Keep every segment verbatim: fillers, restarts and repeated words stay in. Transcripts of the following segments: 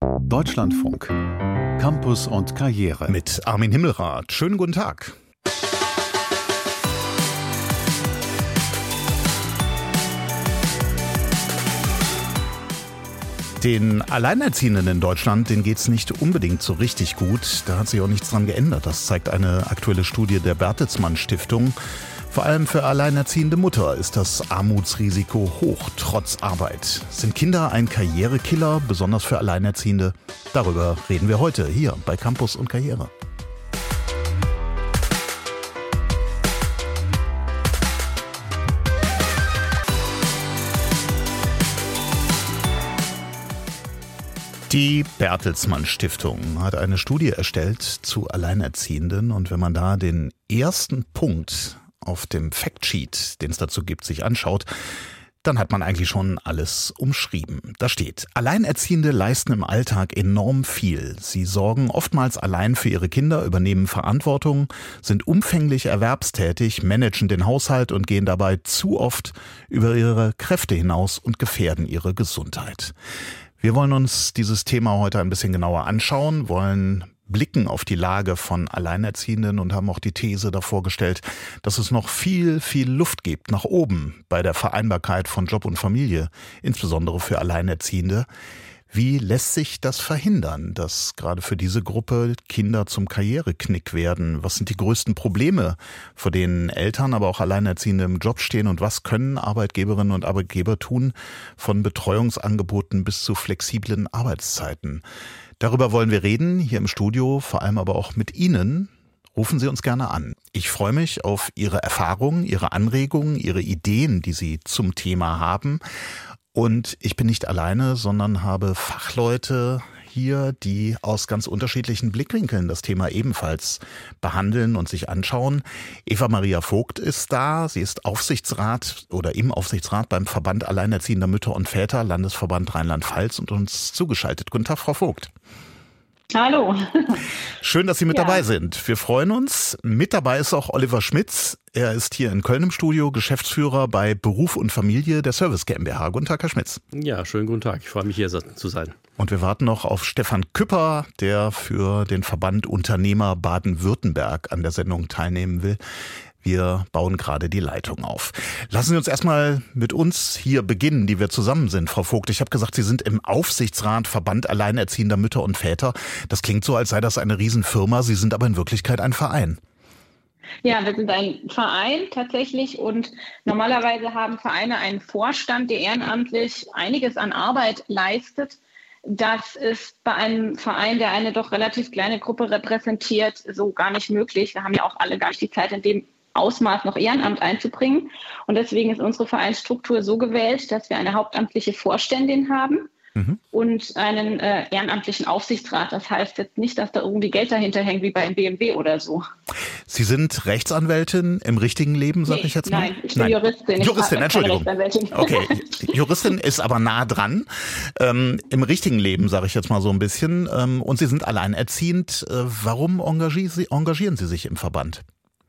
Deutschlandfunk. Campus und Karriere. Mit Armin Himmelrath. Schönen guten Tag. Den Alleinerziehenden in Deutschland, denen geht's nicht unbedingt so richtig gut. Da hat sich auch nichts dran geändert. Das zeigt eine aktuelle Studie der Bertelsmann Stiftung. Vor allem für alleinerziehende Mutter ist das Armutsrisiko hoch, trotz Arbeit. Sind Kinder ein Karrierekiller, besonders für Alleinerziehende? Darüber reden wir heute hier bei Campus und Karriere. Die Bertelsmann Stiftung hat eine Studie erstellt zu Alleinerziehenden, und wenn man da den ersten Punkt auf dem Factsheet, den es dazu gibt, sich anschaut, dann hat man eigentlich schon alles umschrieben. Da steht: Alleinerziehende leisten im Alltag enorm viel. Sie sorgen oftmals allein für ihre Kinder, übernehmen Verantwortung, sind umfänglich erwerbstätig, managen den Haushalt und gehen dabei zu oft über ihre Kräfte hinaus und gefährden ihre Gesundheit. Wir wollen uns dieses Thema heute ein bisschen genauer anschauen, wollen blicken auf die Lage von Alleinerziehenden und haben auch die These davor gestellt, dass es noch viel, viel Luft gibt nach oben bei der Vereinbarkeit von Job und Familie, insbesondere für Alleinerziehende. Wie lässt sich das verhindern, dass gerade für diese Gruppe Kinder zum Karriereknick werden? Was sind die größten Probleme, vor denen Eltern, aber auch Alleinerziehende im Job stehen? Und was können Arbeitgeberinnen und Arbeitgeber tun, von Betreuungsangeboten bis zu flexiblen Arbeitszeiten? Darüber wollen wir reden, hier im Studio, vor allem aber auch mit Ihnen. Rufen Sie uns gerne an. Ich freue mich auf Ihre Erfahrungen, Ihre Anregungen, Ihre Ideen, die Sie zum Thema haben. Und ich bin nicht alleine, sondern habe Fachleute hier, die aus ganz unterschiedlichen Blickwinkeln das Thema ebenfalls behandeln und sich anschauen. Eva Maria Vogt ist da. Sie ist Aufsichtsrat oder im Aufsichtsrat beim Verband Alleinerziehender Mütter und Väter, Landesverband Rheinland-Pfalz, und uns zugeschaltet. Guten Tag, Frau Vogt. Hallo. Schön, dass Sie mit ja. dabei sind. Wir freuen uns. Mit dabei ist auch Oliver Schmitz. Er ist hier in Köln im Studio, Geschäftsführer bei Beruf und Familie der Service GmbH. Guten Tag, Herr Schmitz. Ja, schönen guten Tag. Ich freue mich, hier zu sein. Und wir warten noch auf Stefan Küpper, der für den Verband Unternehmer Baden-Württemberg an der Sendung teilnehmen will. Wir bauen gerade die Leitung auf. Lassen Sie uns erstmal mit uns hier beginnen, die wir zusammen sind, Frau Vogt. Ich habe gesagt, Sie sind im Aufsichtsrat Verband Alleinerziehender Mütter und Väter. Das klingt so, als sei das eine Riesenfirma. Sie sind aber in Wirklichkeit ein Verein. Ja, wir sind ein Verein tatsächlich, und normalerweise haben Vereine einen Vorstand, der ehrenamtlich einiges an Arbeit leistet. Das ist bei einem Verein, der eine doch relativ kleine Gruppe repräsentiert, so gar nicht möglich. Wir haben ja auch alle gar nicht die Zeit, in dem Ausmaß noch Ehrenamt einzubringen. Und deswegen ist unsere Vereinsstruktur so gewählt, dass wir eine hauptamtliche Vorständin haben mhm. und einen äh, ehrenamtlichen Aufsichtsrat. Das heißt jetzt nicht, dass da irgendwie Geld dahinter hängt, wie bei einem B M W oder so. Sie sind Rechtsanwältin im richtigen Leben, sage nee, ich jetzt mal? Nein, ich bin nein. Juristin. Juristin, ich Entschuldigung. Okay, Juristin ist aber nah dran. Ähm, Im richtigen Leben, sage ich jetzt mal so ein bisschen. Ähm, und Sie sind alleinerziehend. Äh, warum engagieren Sie, engagieren Sie sich im Verband?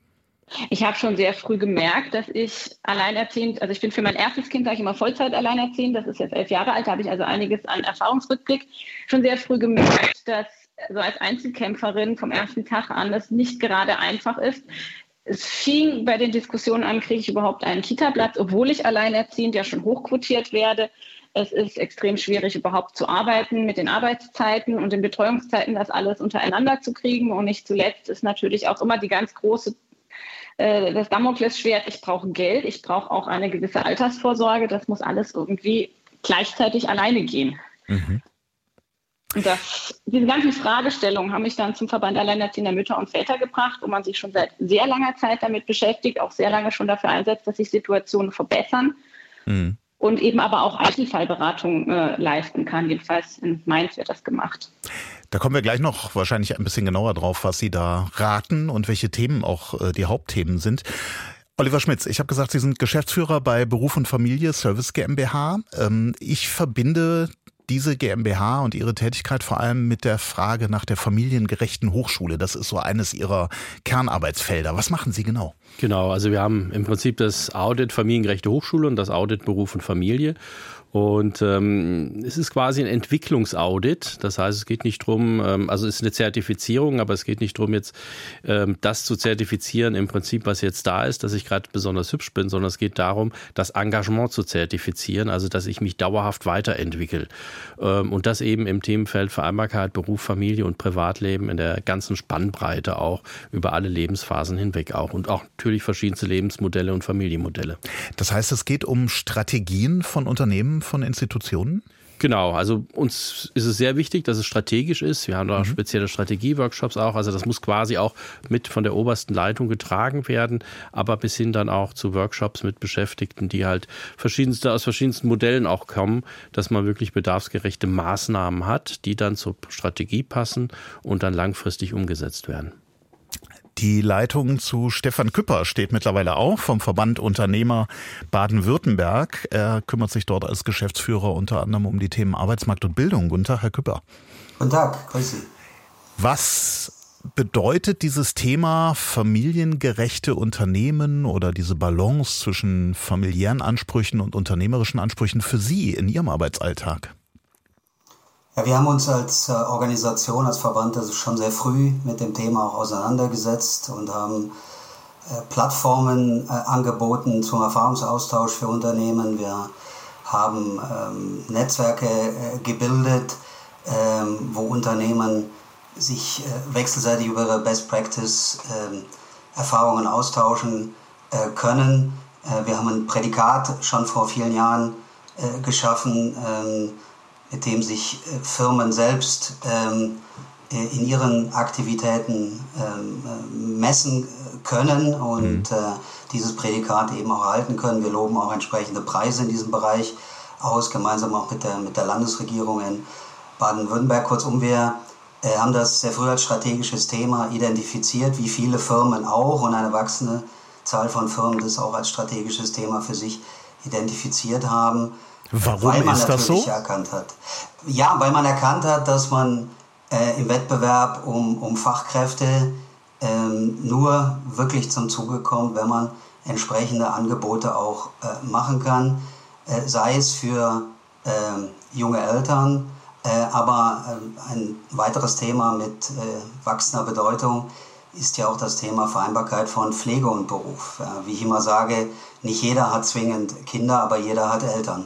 Ich habe schon sehr früh gemerkt, dass ich alleinerziehend, also ich bin für mein erstes Kind, sage ich immer, Vollzeit alleinerziehend. Das ist jetzt elf Jahre alt, da habe ich also einiges an Erfahrungsrückblick. Schon sehr früh gemerkt, dass so als Einzelkämpferin vom ersten Tag an es nicht gerade einfach ist. Es fing bei den Diskussionen an, kriege ich überhaupt einen Kita-Platz, obwohl ich alleinerziehend ja schon hochquotiert werde. Es ist extrem schwierig, überhaupt zu arbeiten mit den Arbeitszeiten und den Betreuungszeiten, das alles untereinander zu kriegen. Und nicht zuletzt ist natürlich auch immer die ganz große das Damoklesschwert: ich brauche Geld, ich brauche auch eine gewisse Altersvorsorge. Das muss alles irgendwie gleichzeitig alleine gehen. Mhm. Und das, diese ganzen Fragestellungen haben mich dann zum Verband Alleinerziehender Mütter und Väter gebracht, wo man sich schon seit sehr langer Zeit damit beschäftigt, auch sehr lange schon dafür einsetzt, dass sich Situationen verbessern. Mhm. Und eben aber auch Einzelfallberatung äh, leisten kann. Jedenfalls in Mainz wird das gemacht. Da kommen wir gleich noch wahrscheinlich ein bisschen genauer drauf, was Sie da raten und welche Themen auch äh, die Hauptthemen sind. Oliver Schmitz, ich habe gesagt, Sie sind Geschäftsführer bei Beruf und Familie Service GmbH. Ähm, ich verbinde diese GmbH und Ihre Tätigkeit vor allem mit der Frage nach der familiengerechten Hochschule. Das ist so eines Ihrer Kernarbeitsfelder. Was machen Sie genau? Genau, also wir haben im Prinzip das Audit Familiengerechte Hochschule und das Audit Beruf und Familie. Und ähm, es ist quasi ein Entwicklungsaudit. Das heißt, es geht nicht drum, ähm, also es ist eine Zertifizierung, aber es geht nicht drum, jetzt ähm, das zu zertifizieren, im Prinzip, was jetzt da ist, dass ich gerade besonders hübsch bin, sondern es geht darum, das Engagement zu zertifizieren, also dass ich mich dauerhaft weiterentwickle. Ähm, und das eben im Themenfeld Vereinbarkeit, Beruf, Familie und Privatleben in der ganzen Spannbreite auch, über alle Lebensphasen hinweg auch. Und auch natürlich verschiedenste Lebensmodelle und Familienmodelle. Das heißt, es geht um Strategien von Unternehmen, von Institutionen? Genau, also uns ist es sehr wichtig, dass es strategisch ist. Wir haben da mhm. spezielle Strategieworkshops auch. Also das muss quasi auch mit von der obersten Leitung getragen werden, aber bis hin dann auch zu Workshops mit Beschäftigten, die halt verschiedenste, aus verschiedensten Modellen auch kommen, dass man wirklich bedarfsgerechte Maßnahmen hat, die dann zur Strategie passen und dann langfristig umgesetzt werden. Die Leitung zu Stefan Küpper steht mittlerweile auch vom Verband Unternehmer Baden-Württemberg. Er kümmert sich dort als Geschäftsführer unter anderem um die Themen Arbeitsmarkt und Bildung. Guten Tag, Herr Küpper. Guten Tag, grüß Sie. Was bedeutet dieses Thema familiengerechte Unternehmen oder diese Balance zwischen familiären Ansprüchen und unternehmerischen Ansprüchen für Sie in Ihrem Arbeitsalltag? Ja, wir haben uns als äh, Organisation, als Verband also schon sehr früh mit dem Thema auch auseinandergesetzt und haben äh, Plattformen äh, angeboten zum Erfahrungsaustausch für Unternehmen. Wir haben ähm, Netzwerke äh, gebildet, ähm, wo Unternehmen sich äh, wechselseitig über ihre Best Practice äh, Erfahrungen austauschen äh, können. Äh, wir haben ein Prädikat schon vor vielen Jahren äh, geschaffen, äh, mit dem sich äh, Firmen selbst ähm, in ihren Aktivitäten ähm, messen können und mhm. äh, dieses Prädikat eben auch erhalten können. Wir loben auch entsprechende Preise in diesem Bereich aus, gemeinsam auch mit der, mit der Landesregierung in Baden-Württemberg. Kurzum, wir äh, haben das sehr früh als strategisches Thema identifiziert, wie viele Firmen auch, und eine wachsende Zahl von Firmen das auch als strategisches Thema für sich identifiziert haben. Warum weil man ist das so? Erkannt hat. Ja, weil man erkannt hat, dass man äh, im Wettbewerb um, um Fachkräfte ähm, nur wirklich zum Zuge kommt, wenn man entsprechende Angebote auch äh, machen kann, äh, sei es für äh, junge Eltern, äh, aber äh, ein weiteres Thema mit äh, wachsender Bedeutung ist ja auch das Thema Vereinbarkeit von Pflege und Beruf. Ja, wie ich immer sage, nicht jeder hat zwingend Kinder, aber jeder hat Eltern.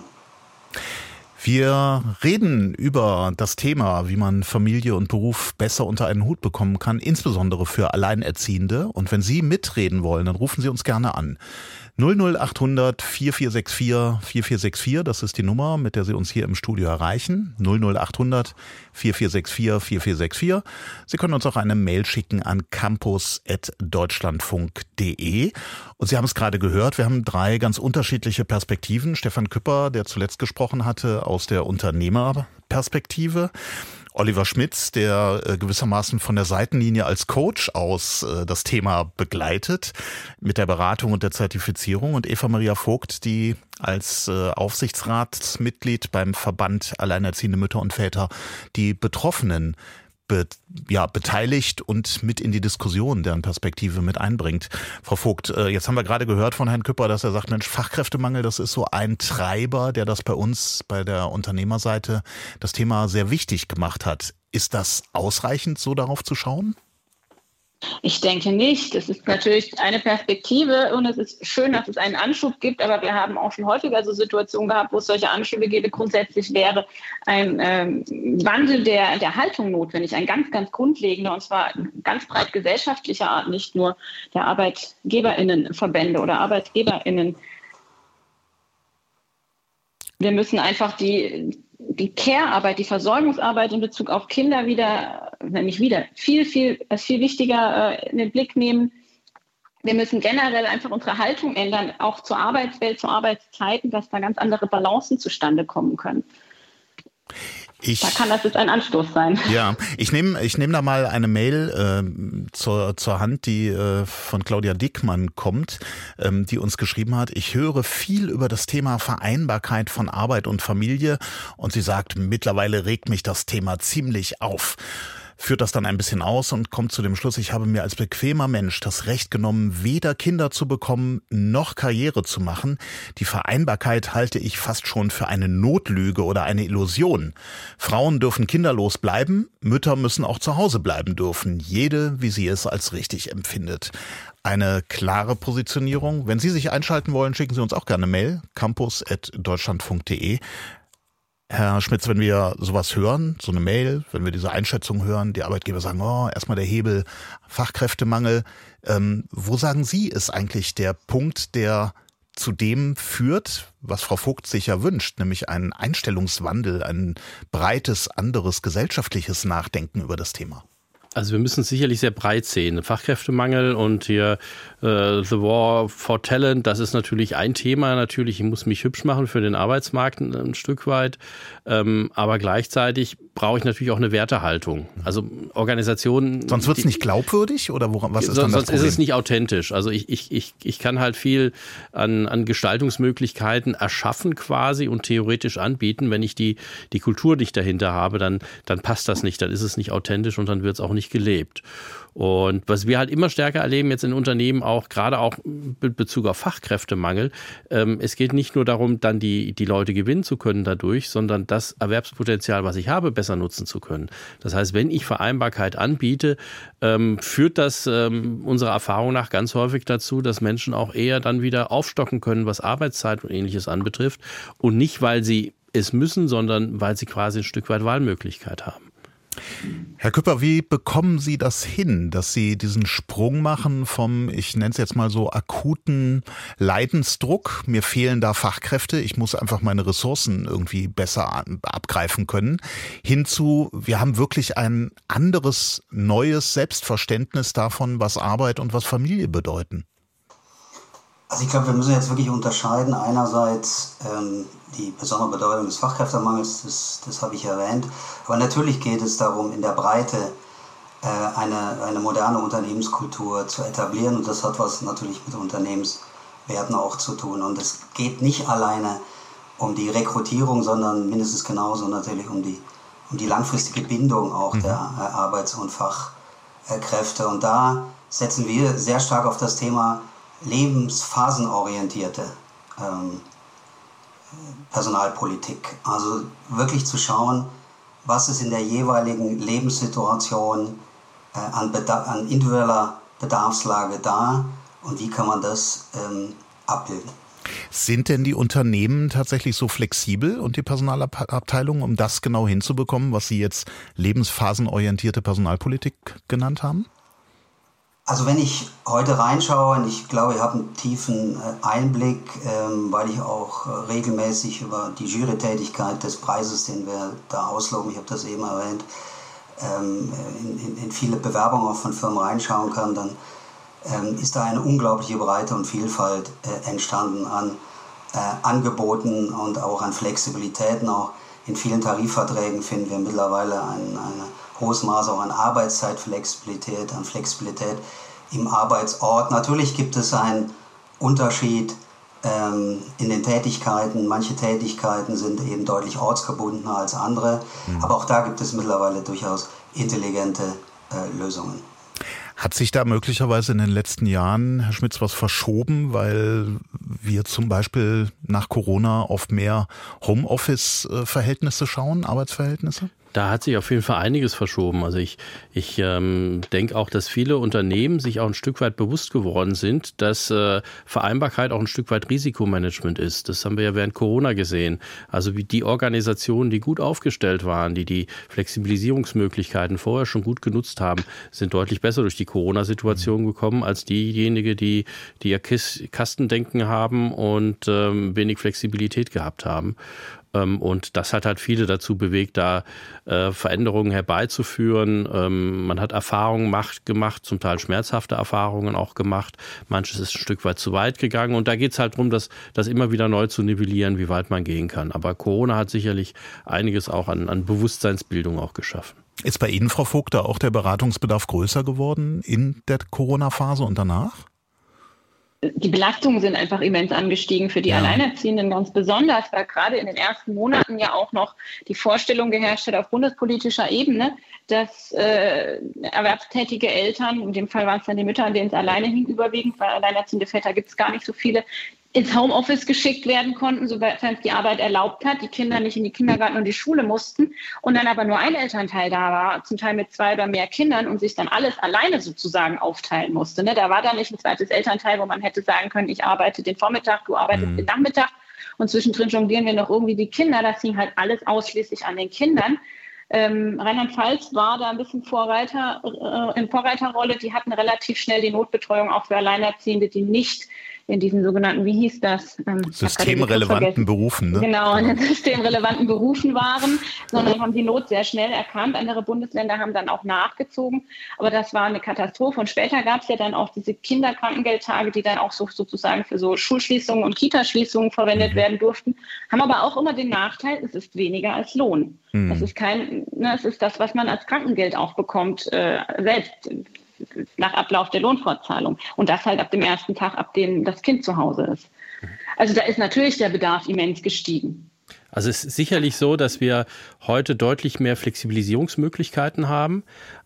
Wir reden über das Thema, wie man Familie und Beruf besser unter einen Hut bekommen kann, insbesondere für Alleinerziehende. Und wenn Sie mitreden wollen, dann rufen Sie uns gerne an. null null acht hundert vier vier sechs vier vier vier sechs vier, das ist die Nummer, mit der Sie uns hier im Studio erreichen. null null acht hundert vier vier sechs vier vier vier sechs vier. Sie können uns auch eine Mail schicken an campus at deutschlandfunk punkt de. Und Sie haben es gerade gehört, wir haben drei ganz unterschiedliche Perspektiven. Stefan Küpper, der zuletzt gesprochen hatte, aus der Unternehmerperspektive. Oliver Schmitz, der äh, gewissermaßen von der Seitenlinie als Coach aus äh, das Thema begleitet mit der Beratung und der Zertifizierung, und Eva Maria Vogt, die als äh, Aufsichtsratsmitglied beim Verband Alleinerziehende Mütter und Väter die Betroffenen Be, ja, beteiligt und mit in die Diskussion deren Perspektive mit einbringt. Frau Vogt, äh, jetzt haben wir gerade gehört von Herrn Küpper, dass er sagt, Mensch, Fachkräftemangel, das ist so ein Treiber, der das bei uns bei der Unternehmerseite das Thema sehr wichtig gemacht hat. Ist das ausreichend, so darauf zu schauen? Ich denke nicht. Das ist natürlich eine Perspektive und es ist schön, dass es einen Anschub gibt, aber wir haben auch schon häufiger so Situationen gehabt, wo es solche Anschübe gibt. Grundsätzlich wäre ein ähm, Wandel der, der Haltung notwendig, ein ganz, ganz grundlegender, und zwar ganz breit gesellschaftlicher Art, nicht nur der ArbeitgeberInnenverbände oder ArbeitgeberInnen. Wir müssen einfach die die Care-Arbeit, die Versorgungsarbeit in Bezug auf Kinder wieder, wenn nicht wieder, viel, viel, viel wichtiger äh, in den Blick nehmen. Wir müssen generell einfach unsere Haltung ändern, auch zur Arbeitswelt, zu Arbeitszeiten, dass da ganz andere Balancen zustande kommen können. Ich, da kann das jetzt ein Anstoß sein. Ja, ich nehme ich nehme da mal eine Mail äh, zur, zur Hand, die äh, von Claudia Dickmann kommt, ähm, die uns geschrieben hat: Ich höre viel über das Thema Vereinbarkeit von Arbeit und Familie, und sie sagt, mittlerweile regt mich das Thema ziemlich auf. führt das dann ein bisschen aus und kommt zu dem Schluss, ich habe mir als bequemer Mensch das Recht genommen, weder Kinder zu bekommen, noch Karriere zu machen. Die Vereinbarkeit halte ich fast schon für eine Notlüge oder eine Illusion. Frauen dürfen kinderlos bleiben, Mütter müssen auch zu Hause bleiben dürfen. Jede, wie sie es als richtig empfindet. Eine klare Positionierung. Wenn Sie sich einschalten wollen, schicken Sie uns auch gerne eine Mail, campus at deutschlandfunk punkt de. Herr Schmitz, wenn wir sowas hören, so eine Mail, wenn wir diese Einschätzung hören, die Arbeitgeber sagen, oh, erstmal der Hebel, Fachkräftemangel. Ähm, wo sagen Sie, ist eigentlich der Punkt, der zu dem führt, was Frau Vogt sich ja wünscht, nämlich einen Einstellungswandel, ein breites, anderes gesellschaftliches Nachdenken über das Thema? Also wir müssen es sicherlich sehr breit sehen. Fachkräftemangel und hier äh, The War for Talent, das ist natürlich ein Thema. Natürlich, ich muss mich hübsch machen für den Arbeitsmarkt ein, ein Stück weit. Ähm, aber gleichzeitig brauche ich natürlich auch eine Wertehaltung. Also Organisationen... Sonst wird es nicht glaubwürdig oder woran, was ist so, dann das Sonst Problem? ist es nicht authentisch. Also ich, ich, ich, ich kann halt viel an, an Gestaltungsmöglichkeiten erschaffen quasi und theoretisch anbieten. Wenn ich die, die Kultur nicht dahinter habe, dann, dann passt das nicht. Dann ist es nicht authentisch und dann wird es auch nicht gelebt. Und was wir halt immer stärker erleben jetzt in Unternehmen auch, gerade auch in Bezug auf Fachkräftemangel, ähm, es geht nicht nur darum, dann die, die Leute gewinnen zu können dadurch, sondern das Erwerbspotenzial, was ich habe, besser nutzen zu können. Das heißt, wenn ich Vereinbarkeit anbiete, ähm, führt das ähm, unserer Erfahrung nach ganz häufig dazu, dass Menschen auch eher dann wieder aufstocken können, was Arbeitszeit und Ähnliches anbetrifft und nicht, weil sie es müssen, sondern weil sie quasi ein Stück weit Wahlmöglichkeit haben. Herr Küpper, wie bekommen Sie das hin, dass Sie diesen Sprung machen vom, ich nenne es jetzt mal so, akuten Leidensdruck, mir fehlen da Fachkräfte, ich muss einfach meine Ressourcen irgendwie besser abgreifen können, hinzu, wir haben wirklich ein anderes, neues Selbstverständnis davon, was Arbeit und was Familie bedeuten? Also ich glaube, wir müssen jetzt wirklich unterscheiden. Einerseits ähm, die besondere Bedeutung des Fachkräftemangels, das, das habe ich erwähnt. Aber natürlich geht es darum, in der Breite äh, eine, eine moderne Unternehmenskultur zu etablieren. Und das hat was natürlich mit Unternehmenswerten auch zu tun. Und es geht nicht alleine um die Rekrutierung, sondern mindestens genauso natürlich um die, um die langfristige Bindung auch mhm. der äh, Arbeits- und Fachkräfte. Und da setzen wir sehr stark auf das Thema lebensphasenorientierte ähm, Personalpolitik. Also wirklich zu schauen, was ist in der jeweiligen Lebenssituation äh, an, Bedarf, an individueller Bedarfslage da und wie kann man das ähm, abbilden. Sind denn die Unternehmen tatsächlich so flexibel und die Personalabteilung, um das genau hinzubekommen, was Sie jetzt lebensphasenorientierte Personalpolitik genannt haben? Also wenn ich heute reinschaue, und ich glaube, ich habe einen tiefen Einblick, ähm, weil ich auch äh, regelmäßig über die Jurytätigkeit des Preises, den wir da ausloben, ich habe das eben erwähnt, ähm, in, in, in viele Bewerbungen auch von Firmen reinschauen kann, dann ähm, ist da eine unglaubliche Breite und Vielfalt äh, entstanden an äh, Angeboten und auch an Flexibilitäten. Auch in vielen Tarifverträgen finden wir mittlerweile ein, eine hohes Maß auch an Arbeitszeitflexibilität, an Flexibilität im Arbeitsort. Natürlich gibt es einen Unterschied ähm, in den Tätigkeiten. Manche Tätigkeiten sind eben deutlich ortsgebundener als andere, mhm. aber auch da gibt es mittlerweile durchaus intelligente äh, Lösungen. Hat sich da möglicherweise in den letzten Jahren, Herr Schmitz, was verschoben, weil wir zum Beispiel nach Corona auf mehr Homeoffice-Verhältnisse schauen, Arbeitsverhältnisse? Da hat sich auf jeden Fall einiges verschoben. Also ich, ich ähm, denke auch, dass viele Unternehmen sich auch ein Stück weit bewusst geworden sind, dass äh, Vereinbarkeit auch ein Stück weit Risikomanagement ist. Das haben wir ja während Corona gesehen. Also wie die Organisationen, die gut aufgestellt waren, die die Flexibilisierungsmöglichkeiten vorher schon gut genutzt haben, sind deutlich besser durch die Corona-Situation gekommen als diejenigen, die, die ihr Kastendenken haben und ähm, wenig Flexibilität gehabt haben. Und das hat halt viele dazu bewegt, da äh, Veränderungen herbeizuführen. Ähm, man hat Erfahrungen macht, gemacht, zum Teil schmerzhafte Erfahrungen auch gemacht. Manches ist ein Stück weit zu weit gegangen. Und da geht es halt darum, das, das immer wieder neu zu nivellieren, wie weit man gehen kann. Aber Corona hat sicherlich einiges auch an, an Bewusstseinsbildung auch geschaffen. Ist bei Ihnen, Frau Vogt, da auch der Beratungsbedarf größer geworden in der Corona-Phase und danach? die Belastungen sind einfach immens angestiegen für die ja. Alleinerziehenden, ganz besonders, weil gerade in den ersten Monaten ja auch noch die Vorstellung geherrscht hat auf bundespolitischer Ebene, dass äh, erwerbstätige Eltern, in dem Fall waren es dann die Mütter, an denen es alleine hing überwiegend, weil alleinerziehende Väter gibt es gar nicht so viele, ins Homeoffice geschickt werden konnten, sofern es die Arbeit erlaubt hat, die Kinder nicht in die Kindergarten und die Schule mussten und dann aber nur ein Elternteil da war, zum Teil mit zwei oder mehr Kindern und sich dann alles alleine sozusagen aufteilen musste. Ne? Da war da nicht ein zweites Elternteil, wo man hätte sagen können, ich arbeite den Vormittag, du arbeitest mhm. den Nachmittag und zwischendrin jonglieren wir noch irgendwie die Kinder. Das hing halt alles ausschließlich an den Kindern. Ähm, Rheinland-Pfalz war da ein bisschen Vorreiter, äh, in Vorreiterrolle. Die hatten relativ schnell die Notbetreuung auch für Alleinerziehende, die nicht in diesen sogenannten, wie hieß das? Ähm, systemrelevanten Berufen, ne? Genau, in den systemrelevanten Berufen waren, sondern haben die Not sehr schnell erkannt. Andere Bundesländer haben dann auch nachgezogen, aber das war eine Katastrophe. Und später gab es ja dann auch diese Kinderkrankengeldtage, die dann auch so, sozusagen für so Schulschließungen und Kitaschließungen verwendet mhm. werden durften, haben aber auch immer den Nachteil, es ist weniger als Lohn. Mhm. Es ist kein, ne, es ist das, was man als Krankengeld auch bekommt, äh, selbst nach Ablauf der Lohnfortzahlung. Und das halt ab dem ersten Tag, ab dem das Kind zu Hause ist. Also da ist natürlich der Bedarf immens gestiegen. Also es ist sicherlich so, dass wir heute deutlich mehr Flexibilisierungsmöglichkeiten haben.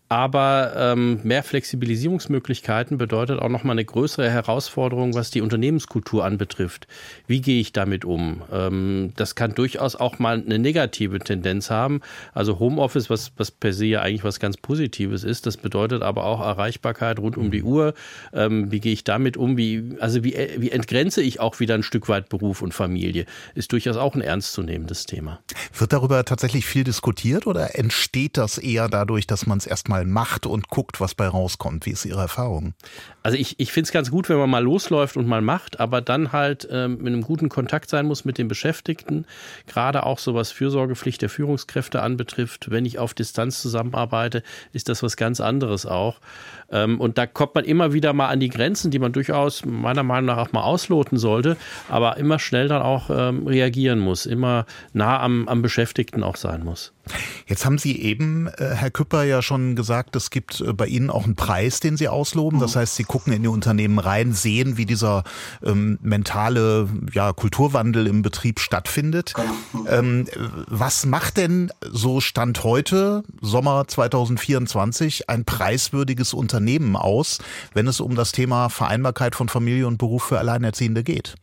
Aber ähm, mehr Flexibilisierungsmöglichkeiten bedeutet auch nochmal eine größere Herausforderung, was die Unternehmenskultur anbetrifft. Wie gehe ich damit um? Ähm, das kann durchaus auch mal eine negative Tendenz haben. Also Homeoffice, was, was per se ja eigentlich was ganz Positives ist, das bedeutet aber auch Erreichbarkeit rund um die Uhr. Ähm, wie gehe ich damit um? Wie, also wie, wie entgrenze ich auch wieder ein Stück weit Beruf und Familie? Ist durchaus auch ein ernstzunehmendes Thema. Wird darüber tatsächlich viel diskutiert oder entsteht das eher dadurch, dass man es erstmal macht und guckt, was bei rauskommt? Wie ist Ihre Erfahrung? Also ich, ich finde es ganz gut, wenn man mal losläuft und mal macht, aber dann halt ähm, mit einem guten Kontakt sein muss mit den Beschäftigten, gerade auch so was Fürsorgepflicht der Führungskräfte anbetrifft. Wenn ich auf Distanz zusammenarbeite, ist das was ganz anderes auch. Ähm, und da kommt man immer wieder mal an die Grenzen, die man durchaus meiner Meinung nach auch mal ausloten sollte, aber immer schnell dann auch ähm, reagieren muss, immer nah am, am Beschäftigten auch sein muss. Jetzt haben Sie eben, äh, Herr Küpper, ja schon gesagt, es gibt äh, bei Ihnen auch einen Preis, den Sie ausloben. Das heißt, Sie gucken in die Unternehmen rein, sehen, wie dieser ähm, mentale ja, Kulturwandel im Betrieb stattfindet. Ähm, was macht denn so Stand heute, Sommer zwanzig vierundzwanzig, ein preiswürdiges Unternehmen aus, wenn es um das Thema Vereinbarkeit von Familie und Beruf für Alleinerziehende geht?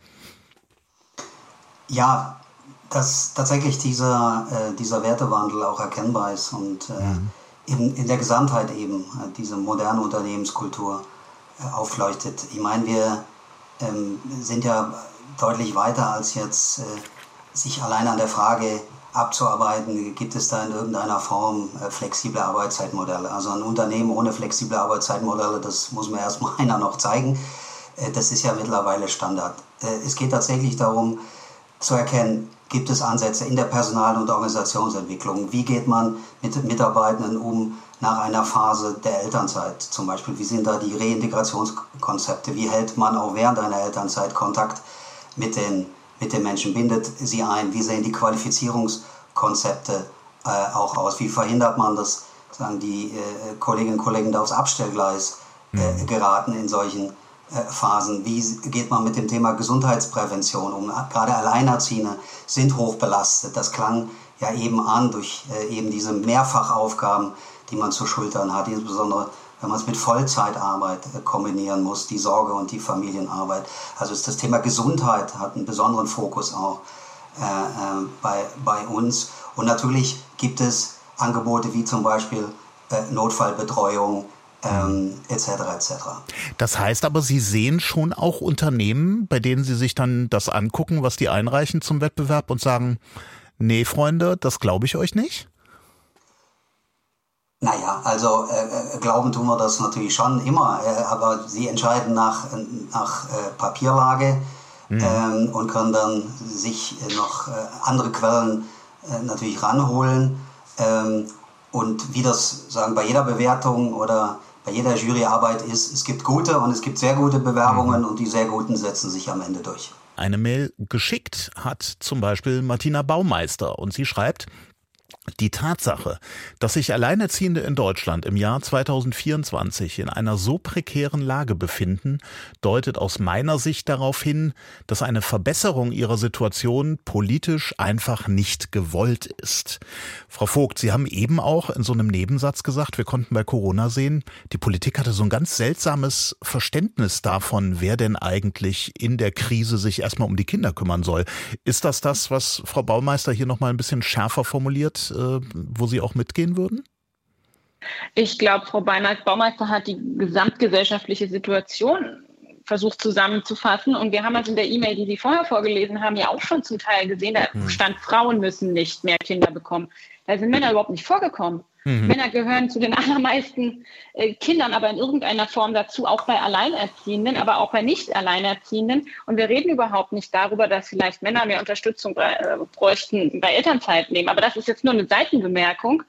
Ja, dass tatsächlich dieser, äh, dieser Wertewandel auch erkennbar ist und äh, mhm. in, in der Gesamtheit eben äh, diese moderne Unternehmenskultur äh, aufleuchtet. Ich meine, wir ähm, sind ja deutlich weiter als jetzt äh, sich allein an der Frage abzuarbeiten, gibt es da in irgendeiner Form äh, flexible Arbeitszeitmodelle. Also ein Unternehmen ohne flexible Arbeitszeitmodelle, das muss mir erstmal einer noch zeigen. Äh, das ist ja mittlerweile Standard. Äh, es geht tatsächlich darum zu erkennen, gibt es Ansätze in der Personal- und Organisationsentwicklung? Wie geht man mit Mitarbeitenden um nach einer Phase der Elternzeit zum Beispiel? Wie sind da die Reintegrationskonzepte? Wie hält man auch während einer Elternzeit Kontakt mit den, mit den Menschen, bindet sie ein? Wie sehen die Qualifizierungskonzepte äh, auch aus? Wie verhindert man, dass sagen die äh, Kolleginnen und Kollegen da aufs Abstellgleis äh, geraten in solchen Phasen? Wie geht man mit dem Thema Gesundheitsprävention um? Gerade Alleinerziehende sind hochbelastet. Das klang ja eben an durch äh, eben diese Mehrfachaufgaben, die man zu schultern hat, insbesondere wenn man es mit Vollzeitarbeit äh, kombinieren muss, die Sorge und die Familienarbeit. Also ist das Thema Gesundheit hat einen besonderen Fokus auch äh, äh, bei, bei uns. Und natürlich gibt es Angebote wie zum Beispiel äh, Notfallbetreuung, Ähm, et cetera et cetera. Das heißt aber, Sie sehen schon auch Unternehmen, bei denen Sie sich dann das angucken, was die einreichen zum Wettbewerb und sagen, nee, Freunde, das glaube ich euch nicht? Naja, also äh, glauben tun wir das natürlich schon immer, äh, aber sie entscheiden nach, nach äh, Papierlage mhm. ähm, und können dann sich noch äh, andere Quellen äh, natürlich ranholen. Ähm, und wie das sagen bei jeder Bewertung oder bei jeder Juryarbeit ist, es gibt gute und es gibt sehr gute Bewerbungen und die sehr guten setzen sich am Ende durch. Eine Mail geschickt hat zum Beispiel Martina Baumeister und sie schreibt: Die Tatsache, dass sich Alleinerziehende in Deutschland im Jahr zweitausendvierundzwanzig in einer so prekären Lage befinden, deutet aus meiner Sicht darauf hin, dass eine Verbesserung ihrer Situation politisch einfach nicht gewollt ist. Frau Vogt, Sie haben eben auch in so einem Nebensatz gesagt, wir konnten bei Corona sehen, die Politik hatte so ein ganz seltsames Verständnis davon, wer denn eigentlich in der Krise sich erstmal um die Kinder kümmern soll. Ist das das, was Frau Baumeister hier nochmal ein bisschen schärfer formuliert, wo Sie auch mitgehen würden? Ich glaube, Frau Baumeister hat die gesamtgesellschaftliche Situation versucht zusammenzufassen. Und wir haben also in der E-Mail, die Sie vorher vorgelesen haben, ja auch schon zum Teil gesehen, da stand, Frauen müssen nicht mehr Kinder bekommen. Da sind Männer überhaupt nicht vorgekommen. Mhm. Männer gehören zu den allermeisten äh, Kindern, aber in irgendeiner Form dazu, auch bei Alleinerziehenden, aber auch bei Nicht-Alleinerziehenden. Und wir reden überhaupt nicht darüber, dass vielleicht Männer mehr Unterstützung äh, bräuchten bei Elternzeit nehmen. Aber das ist jetzt nur eine Seitenbemerkung.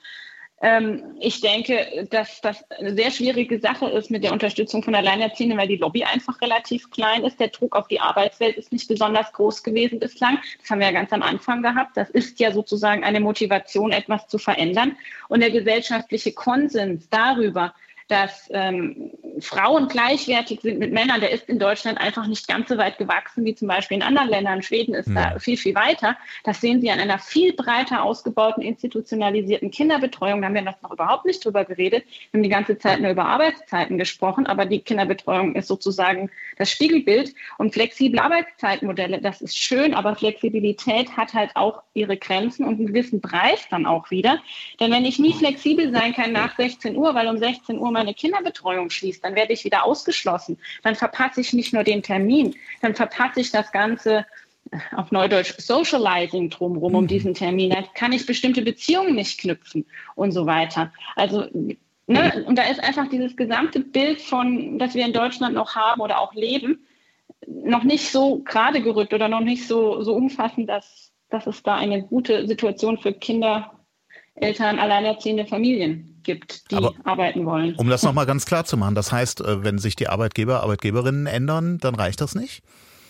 Ähm, ich denke, dass das eine sehr schwierige Sache ist mit der Unterstützung von Alleinerziehenden, weil die Lobby einfach relativ klein ist. Der Druck auf die Arbeitswelt ist nicht besonders groß gewesen bislang. Das haben wir ja ganz am Anfang gehabt. Das ist ja sozusagen eine Motivation, etwas zu verändern. Und der gesellschaftliche Konsens darüber, dass ähm, Frauen gleichwertig sind mit Männern, der ist in Deutschland einfach nicht ganz so weit gewachsen wie zum Beispiel in anderen Ländern. Schweden ist ja. da viel, viel weiter. Das sehen Sie an einer viel breiter ausgebauten, institutionalisierten Kinderbetreuung. Da haben wir noch überhaupt nicht drüber geredet. Wir haben die ganze Zeit nur über Arbeitszeiten gesprochen, aber die Kinderbetreuung ist sozusagen das Spiegelbild. Und flexible Arbeitszeitmodelle, das ist schön, aber Flexibilität hat halt auch ihre Grenzen und einen gewissen Preis dann auch wieder. Denn wenn ich nie flexibel sein kann nach sechzehn Uhr, weil um sechzehn Uhr meine Kinderbetreuung schließt, dann werde ich wieder ausgeschlossen. Dann verpasse ich nicht nur den Termin, dann verpasse ich das Ganze, auf Neudeutsch Socializing drumherum um diesen Termin. Dann kann ich bestimmte Beziehungen nicht knüpfen und so weiter. Also, ne, und da ist einfach dieses gesamte Bild von, das wir in Deutschland noch haben oder auch leben, noch nicht so gerade gerückt oder noch nicht so, so umfassend, dass, dass es da eine gute Situation für Kinder, Eltern, alleinerziehende Familien gibt, die Aber arbeiten wollen. Um das nochmal ganz klar zu machen, das heißt, wenn sich die Arbeitgeber, Arbeitgeberinnen ändern, dann reicht das nicht?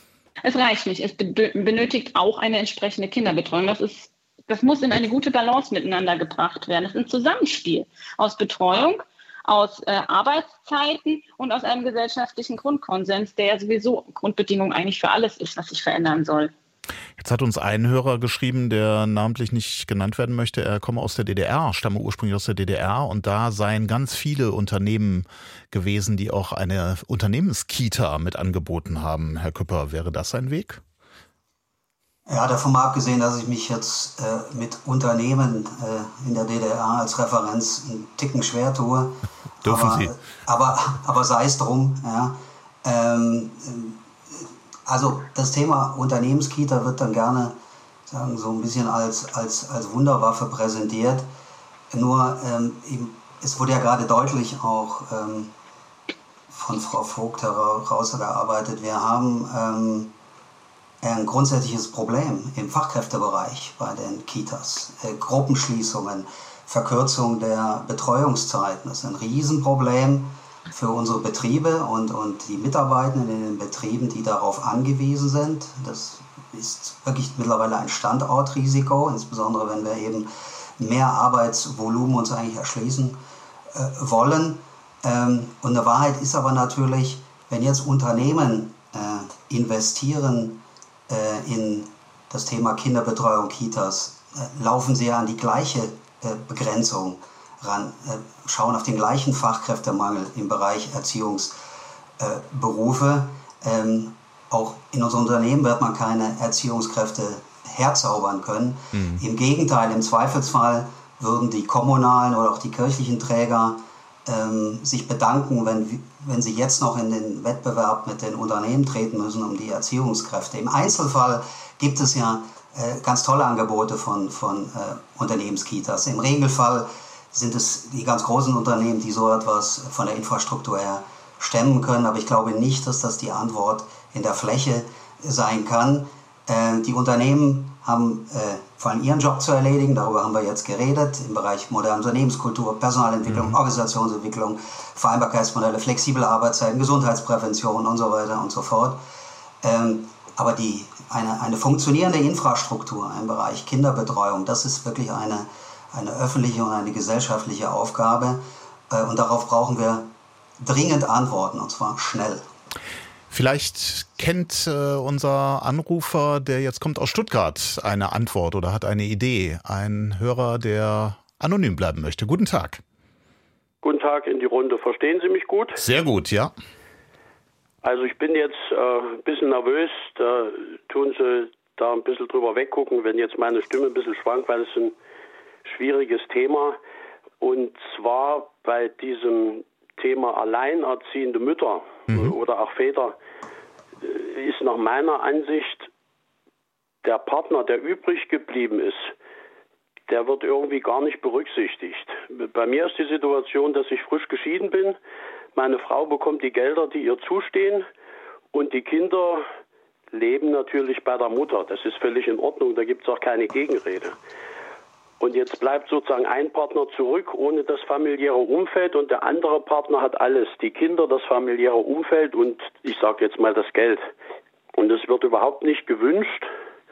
Es reicht nicht. Es benötigt auch eine entsprechende Kinderbetreuung. Das ist, das muss in eine gute Balance miteinander gebracht werden. Es ist ein Zusammenspiel aus Betreuung, aus äh, Arbeitszeiten und aus einem gesellschaftlichen Grundkonsens, der ja sowieso Grundbedingung eigentlich für alles ist, was sich verändern soll. Jetzt hat uns ein Hörer geschrieben, der namentlich nicht genannt werden möchte. Er komme aus der D D R, stamme ursprünglich aus der D D R und da seien ganz viele Unternehmen gewesen, die auch eine Unternehmenskita mit angeboten haben. Herr Küpper, wäre das ein Weg? Ja, davon mal abgesehen, dass ich mich jetzt äh, mit Unternehmen äh, in der D D R als Referenz einen Ticken schwer tue. Dürfen aber, Sie. Aber, aber sei es drum. Ja. Ähm, Also das Thema Unternehmenskita wird dann gerne sagen, so ein bisschen als, als, als Wunderwaffe präsentiert. Nur ähm, eben, es wurde ja gerade deutlich auch ähm, von Frau Vogt herausgearbeitet, wir haben ähm, ein grundsätzliches Problem im Fachkräftebereich bei den Kitas. Äh, Gruppenschließungen, Verkürzung der Betreuungszeiten, das ist ein Riesenproblem für unsere Betriebe und, und die Mitarbeitenden in den Betrieben, die darauf angewiesen sind. Das ist wirklich mittlerweile ein Standortrisiko, insbesondere wenn wir eben mehr Arbeitsvolumen uns eigentlich erschließen äh, wollen. Ähm, und eine Wahrheit ist aber natürlich, wenn jetzt Unternehmen äh, investieren äh, in das Thema Kinderbetreuung, Kitas, äh, laufen sie ja an die gleiche äh, Begrenzung ran, äh, schauen auf den gleichen Fachkräftemangel im Bereich Erziehungsberufe. Äh, ähm, auch in unseren Unternehmen wird man keine Erziehungskräfte herzaubern können. Mhm. Im Gegenteil, im Zweifelsfall würden die kommunalen oder auch die kirchlichen Träger ähm, sich bedanken, wenn, wenn sie jetzt noch in den Wettbewerb mit den Unternehmen treten müssen um die Erziehungskräfte. Im Einzelfall gibt es ja äh, ganz tolle Angebote von, von äh, Unternehmenskitas. Im Regelfall sind es die ganz großen Unternehmen, die so etwas von der Infrastruktur her stemmen können. Aber ich glaube nicht, dass das die Antwort in der Fläche sein kann. Äh, die Unternehmen haben äh, vor allem ihren Job zu erledigen. Darüber haben wir jetzt geredet. Im Bereich moderne Unternehmenskultur, Personalentwicklung, mhm. Organisationsentwicklung, Vereinbarkeitsmodelle, flexible Arbeitszeiten, Gesundheitsprävention und so weiter und so fort. Ähm, aber die, eine, eine funktionierende Infrastruktur im Bereich Kinderbetreuung, das ist wirklich eine eine öffentliche und eine gesellschaftliche Aufgabe. Und darauf brauchen wir dringend Antworten, und zwar schnell. Vielleicht kennt äh, unser Anrufer, der jetzt kommt aus Stuttgart, eine Antwort oder hat eine Idee. Ein Hörer, der anonym bleiben möchte. Guten Tag. Guten Tag in die Runde. Verstehen Sie mich gut? Sehr gut, ja. Also ich bin jetzt äh, ein bisschen nervös. Da tun Sie da ein bisschen drüber weggucken, wenn jetzt meine Stimme ein bisschen schwankt, weil es ein schwieriges Thema. Und zwar bei diesem Thema alleinerziehende Mütter mhm. oder auch Väter ist nach meiner Ansicht der Partner, der übrig geblieben ist, der wird irgendwie gar nicht berücksichtigt. Bei mir ist die Situation, dass ich frisch geschieden bin. Meine Frau bekommt die Gelder, die ihr zustehen, und die Kinder leben natürlich bei der Mutter. Das ist völlig in Ordnung, da gibt es auch keine Gegenrede. Und jetzt bleibt sozusagen ein Partner zurück ohne das familiäre Umfeld und der andere Partner hat alles. Die Kinder, das familiäre Umfeld und ich sage jetzt mal das Geld. Und es wird überhaupt nicht gewünscht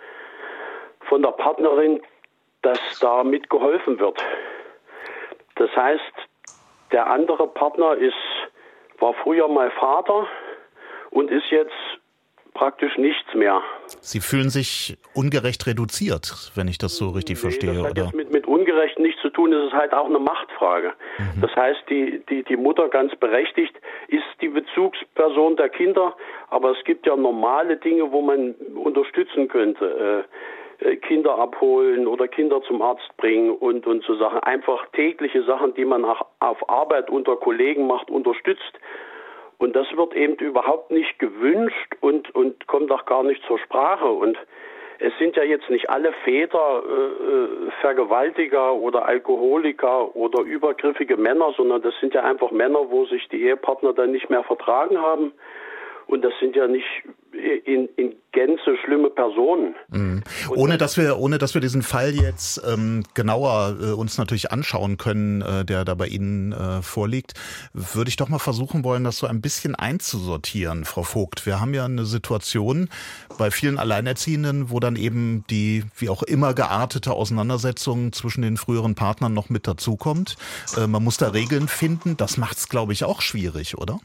von der Partnerin, dass da mitgeholfen wird. Das heißt, der andere Partner ist, war früher mal Vater und ist jetzt praktisch nichts mehr. Sie fühlen sich ungerecht reduziert, wenn ich das so richtig nee, verstehe, das hat oder? Jetzt mit, mit ungerecht nichts zu tun, das ist halt auch eine Machtfrage. Mhm. Das heißt, die, die, die Mutter ganz berechtigt ist die Bezugsperson der Kinder, aber es gibt ja normale Dinge, wo man unterstützen könnte. Äh, Kinder abholen oder Kinder zum Arzt bringen und, und so Sachen. Einfach tägliche Sachen, die man auch auf Arbeit unter Kollegen macht, unterstützt. Und das wird eben überhaupt nicht gewünscht und, und kommt auch gar nicht zur Sprache. Und es sind ja jetzt nicht alle Väter äh, Vergewaltiger oder Alkoholiker oder übergriffige Männer, sondern das sind ja einfach Männer, wo sich die Ehepartner dann nicht mehr vertragen haben. Und das sind ja nicht in, in Gänze schlimme Personen. Mhm. Ohne dass wir, ohne dass wir diesen Fall jetzt ähm, genauer äh, uns natürlich anschauen können, äh, der da bei Ihnen äh, vorliegt, würde ich doch mal versuchen wollen, das so ein bisschen einzusortieren, Frau Vogt. Wir haben ja eine Situation bei vielen Alleinerziehenden, wo dann eben die, wie auch immer geartete Auseinandersetzung zwischen den früheren Partnern noch mit dazukommt. Äh, man muss da Regeln finden. Das macht es, glaube ich, auch schwierig, oder?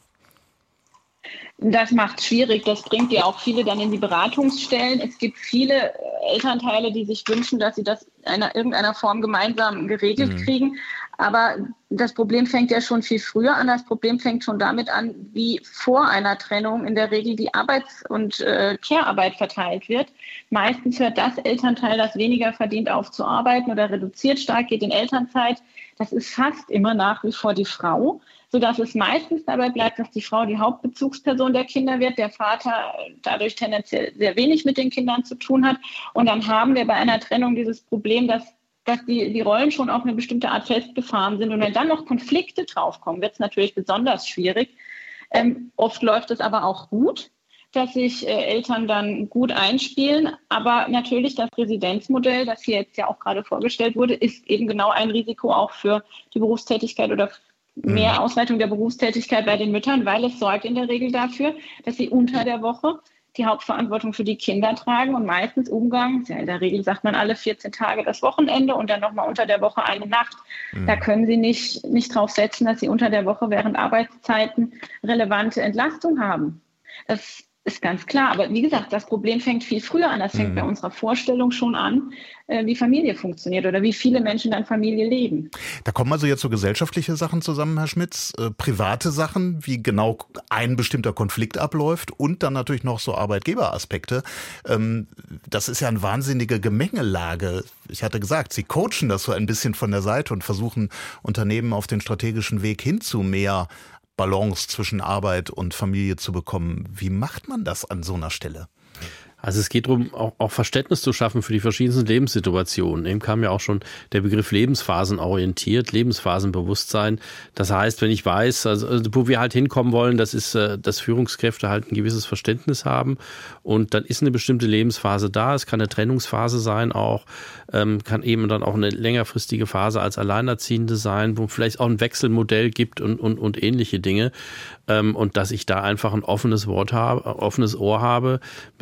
Das macht es schwierig. Das bringt ja auch viele dann in die Beratungsstellen. Es gibt viele Elternteile, die sich wünschen, dass sie das in einer, irgendeiner Form gemeinsam geregelt mhm. kriegen. Aber das Problem fängt ja schon viel früher an. Das Problem fängt schon damit an, wie vor einer Trennung in der Regel die Arbeits- und äh, Care-Arbeit verteilt wird. Meistens hört das Elternteil, das weniger verdient, auf zu arbeiten oder reduziert stark, geht in Elternzeit. Das ist fast immer nach wie vor die Frau, sodass es meistens dabei bleibt, dass die Frau die Hauptbezugsperson der Kinder wird, der Vater dadurch tendenziell sehr wenig mit den Kindern zu tun hat. Und dann haben wir bei einer Trennung dieses Problem, dass, dass die, die Rollen schon auf eine bestimmte Art festgefahren sind. Und wenn dann noch Konflikte draufkommen, wird es natürlich besonders schwierig. Ähm, oft läuft es aber auch gut, dass sich äh, Eltern dann gut einspielen. Aber natürlich das Residenzmodell, das hier jetzt ja auch gerade vorgestellt wurde, ist eben genau ein Risiko auch für die Berufstätigkeit oder mehr Ausweitung der Berufstätigkeit bei den Müttern, weil es sorgt in der Regel dafür, dass sie unter der Woche die Hauptverantwortung für die Kinder tragen und meistens Umgang, ja in der Regel sagt man alle vierzehn Tage das Wochenende und dann nochmal unter der Woche eine Nacht. Mhm. Da können sie nicht, nicht drauf setzen, dass sie unter der Woche während Arbeitszeiten relevante Entlastung haben. Das ist ganz klar. Aber wie gesagt, das Problem fängt viel früher an. Das fängt mhm. bei unserer Vorstellung schon an, äh, wie Familie funktioniert oder wie viele Menschen dann Familie leben. Da kommen also jetzt so gesellschaftliche Sachen zusammen, Herr Schmitz, äh, private Sachen, wie genau ein bestimmter Konflikt abläuft und dann natürlich noch so Arbeitgeberaspekte. Ähm, das ist ja eine wahnsinnige Gemengelage. Ich hatte gesagt, Sie coachen das so ein bisschen von der Seite und versuchen Unternehmen auf den strategischen Weg hin zu mehr Balance zwischen Arbeit und Familie zu bekommen. Wie macht man das an so einer Stelle? Also es geht darum, auch, auch Verständnis zu schaffen für die verschiedensten Lebenssituationen. Eben kam ja auch schon der Begriff Lebensphasenorientiert, Lebensphasenbewusstsein. Das heißt, wenn ich weiß, also, wo wir halt hinkommen wollen, das ist, dass Führungskräfte halt ein gewisses Verständnis haben und dann ist eine bestimmte Lebensphase da. Es kann eine Trennungsphase sein auch, ähm, kann eben dann auch eine längerfristige Phase als Alleinerziehende sein, wo vielleicht auch ein Wechselmodell gibt und, und, und ähnliche Dinge. Ähm, und dass ich da einfach ein offenes Wort habe, offenes Ohr habe, mit Beschäftigten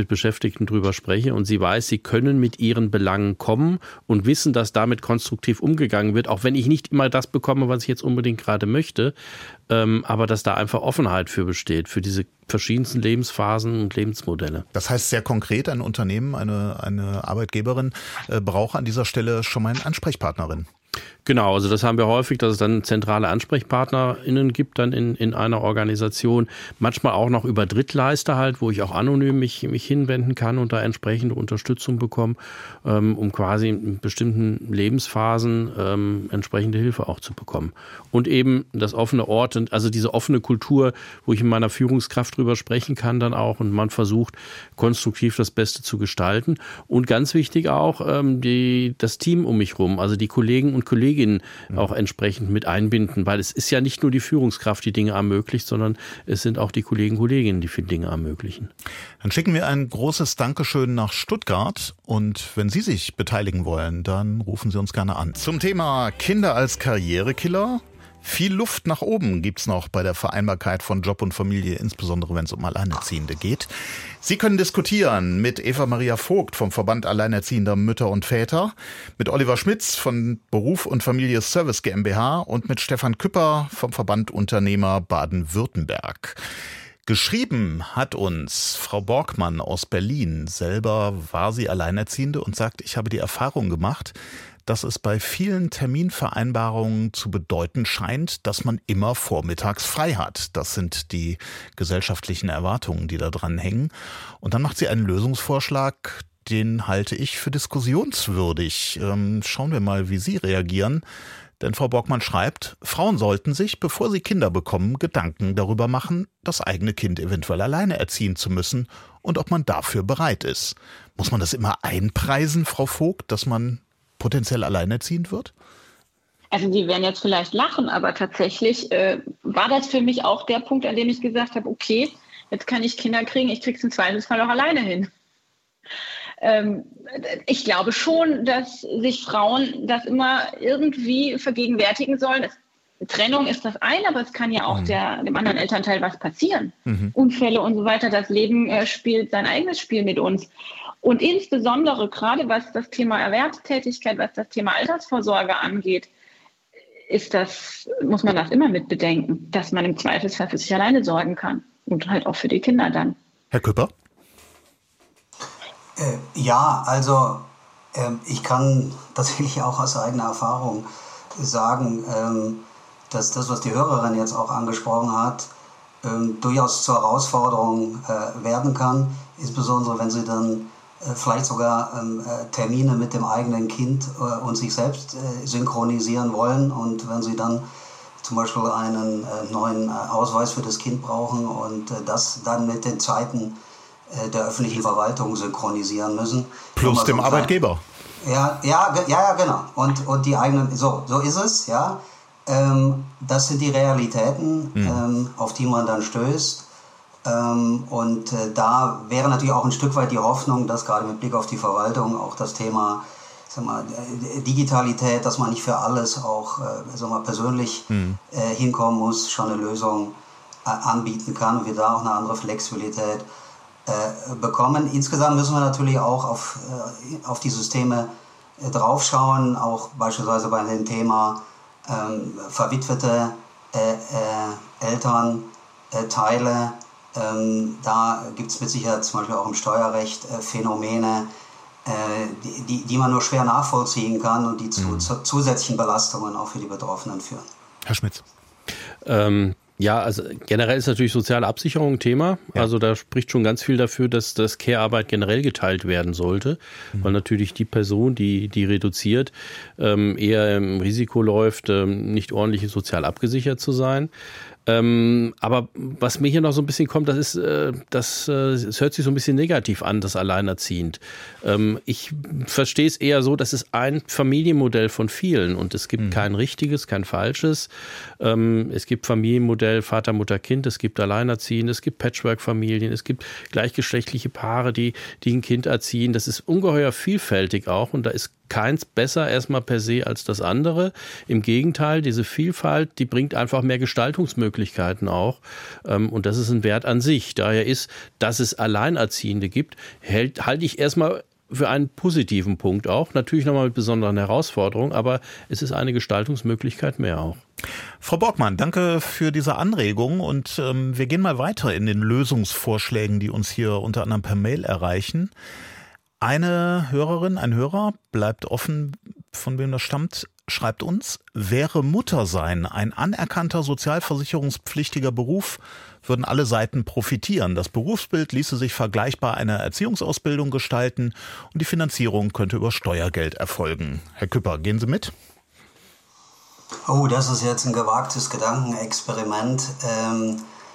Konflikten drüber spreche und sie weiß, sie können mit ihren Belangen kommen und wissen, dass damit konstruktiv umgegangen wird, auch wenn ich nicht immer das bekomme, was ich jetzt unbedingt gerade möchte, ähm, aber dass da einfach Offenheit für besteht, für diese verschiedensten Lebensphasen und Lebensmodelle. Das heißt sehr konkret, ein Unternehmen, eine, eine Arbeitgeberin äh, braucht an dieser Stelle schon mal eine Ansprechpartnerin. Genau, also das haben wir häufig, dass es dann zentrale AnsprechpartnerInnen gibt dann in, in einer Organisation. Manchmal auch noch über Drittleister halt, wo ich auch anonym mich, mich hinwenden kann und da entsprechende Unterstützung bekomme, ähm, um quasi in bestimmten Lebensphasen ähm, entsprechende Hilfe auch zu bekommen. Und eben das offene Ort, also diese offene Kultur, wo ich in meiner Führungskraft drüber sprechen kann dann auch und man versucht, konstruktiv das Beste zu gestalten. Und ganz wichtig auch ähm, die, das Team um mich rum, also die Kollegen und Kolleginnen auch entsprechend mit einbinden, weil es ist ja nicht nur die Führungskraft, die Dinge ermöglicht, sondern es sind auch die Kollegen und Kolleginnen, die viele Dinge ermöglichen. Dann schicken wir ein großes Dankeschön nach Stuttgart und wenn Sie sich beteiligen wollen, dann rufen Sie uns gerne an. Zum Thema Kinder als Karrierekiller. Viel Luft nach oben gibt's noch bei der Vereinbarkeit von Job und Familie, insbesondere wenn es um Alleinerziehende geht. Sie können diskutieren mit Eva Maria Vogt vom Verband Alleinerziehender Mütter und Väter, mit Oliver Schmitz von Beruf und Familie Service GmbH und mit Stefan Küpper vom Verband Unternehmer Baden-Württemberg. Geschrieben hat uns Frau Borgmann aus Berlin. Selber war sie Alleinerziehende und sagt, ich habe die Erfahrung gemacht, dass es bei vielen Terminvereinbarungen zu bedeuten scheint, dass man immer vormittags frei hat. Das sind die gesellschaftlichen Erwartungen, die da dran hängen. Und dann macht sie einen Lösungsvorschlag, den halte ich für diskussionswürdig. Ähm, schauen wir mal, wie Sie reagieren. Denn Frau Borgmann schreibt, Frauen sollten sich, bevor sie Kinder bekommen, Gedanken darüber machen, das eigene Kind eventuell alleine erziehen zu müssen und ob man dafür bereit ist. Muss man das immer einpreisen, Frau Vogt, dass man potenziell alleinerziehend wird? Also die werden jetzt vielleicht lachen, aber tatsächlich äh, war das für mich auch der Punkt, an dem ich gesagt habe, okay, jetzt kann ich Kinder kriegen, ich kriege es im Zweifelsfall auch alleine hin. Ähm, ich glaube schon, dass sich Frauen das immer irgendwie vergegenwärtigen sollen. Es, Trennung ist das eine, aber es kann ja auch mhm. der, dem anderen Elternteil was passieren. Mhm. Unfälle und so weiter. Das Leben äh, spielt sein eigenes Spiel mit uns. Und insbesondere gerade was das Thema Erwerbstätigkeit, was das Thema Altersvorsorge angeht, ist das, muss man das immer mit bedenken, dass man im Zweifelsfall für sich alleine sorgen kann und halt auch für die Kinder dann. Herr Küpper? Äh, ja, also äh, ich kann tatsächlich auch aus eigener Erfahrung sagen, ähm, dass das, was die Hörerin jetzt auch angesprochen hat, ähm, durchaus zur Herausforderung äh, werden kann, insbesondere wenn sie dann vielleicht sogar ähm, Termine mit dem eigenen Kind äh, und sich selbst äh, synchronisieren wollen. Und wenn sie dann zum Beispiel einen äh, neuen äh, Ausweis für das Kind brauchen und äh, das dann mit den Zeiten äh, der öffentlichen Verwaltung synchronisieren müssen. Plus so dem klein, Arbeitgeber. Ja, ja, ja, ja, genau. Und, und die eigenen, so, so ist es, ja. Ähm, das sind die Realitäten, mhm. ähm, auf die man dann stößt. Ähm, und äh, da wäre natürlich auch ein Stück weit die Hoffnung, dass gerade mit Blick auf die Verwaltung auch das Thema, sag mal, Digitalität, dass man nicht für alles auch äh, sag mal, persönlich mhm. äh, hinkommen muss, schon eine Lösung äh, anbieten kann und wir da auch eine andere Flexibilität äh, bekommen. Insgesamt müssen wir natürlich auch auf, äh, auf die Systeme äh, draufschauen, auch beispielsweise bei dem Thema ähm, verwitwete äh, äh, Elternteile. Ähm, da gibt es mit Sicherheit zum Beispiel auch im Steuerrecht äh, Phänomene, äh, die, die, die man nur schwer nachvollziehen kann und die zu, mhm. zu zusätzlichen Belastungen auch für die Betroffenen führen. Herr Schmitz. Ähm, ja, also generell ist natürlich soziale Absicherung ein Thema. Ja. Also da spricht schon ganz viel dafür, dass das Care-Arbeit generell geteilt werden sollte, mhm. weil natürlich die Person, die, die reduziert, ähm, eher im Risiko läuft, ähm, nicht ordentlich sozial abgesichert zu sein. Ähm, aber was mir hier noch so ein bisschen kommt, das ist, äh, das, äh, es hört sich so ein bisschen negativ an, das Alleinerziehend. Ähm, ich verstehe es eher so, das ist ein Familienmodell von vielen und es gibt mhm. kein richtiges, kein falsches. Ähm, es gibt Familienmodell Vater, Mutter, Kind, es gibt Alleinerziehende, es gibt Patchwork-Familien, es gibt gleichgeschlechtliche Paare, die, die ein Kind erziehen. Das ist ungeheuer vielfältig auch und da ist keins besser erstmal per se als das andere. Im Gegenteil, diese Vielfalt, die bringt einfach mehr Gestaltungsmöglichkeiten auch. Und das ist ein Wert an sich. Daher ist, dass es Alleinerziehende gibt, hält, halte ich erstmal für einen positiven Punkt auch. Natürlich nochmal mit besonderen Herausforderungen, aber es ist eine Gestaltungsmöglichkeit mehr auch. Frau Borgmann, danke für diese Anregung und ähm, wir gehen mal weiter in den Lösungsvorschlägen, die uns hier unter anderem per Mail erreichen. Eine Hörerin, ein Hörer, bleibt offen, von wem das stammt, schreibt uns, wäre Mutter sein ein anerkannter sozialversicherungspflichtiger Beruf, würden alle Seiten profitieren. Das Berufsbild ließe sich vergleichbar einer Erziehungsausbildung gestalten und die Finanzierung könnte über Steuergeld erfolgen. Herr Küpper, gehen Sie mit? Oh, das ist jetzt ein gewagtes Gedankenexperiment. Ähm,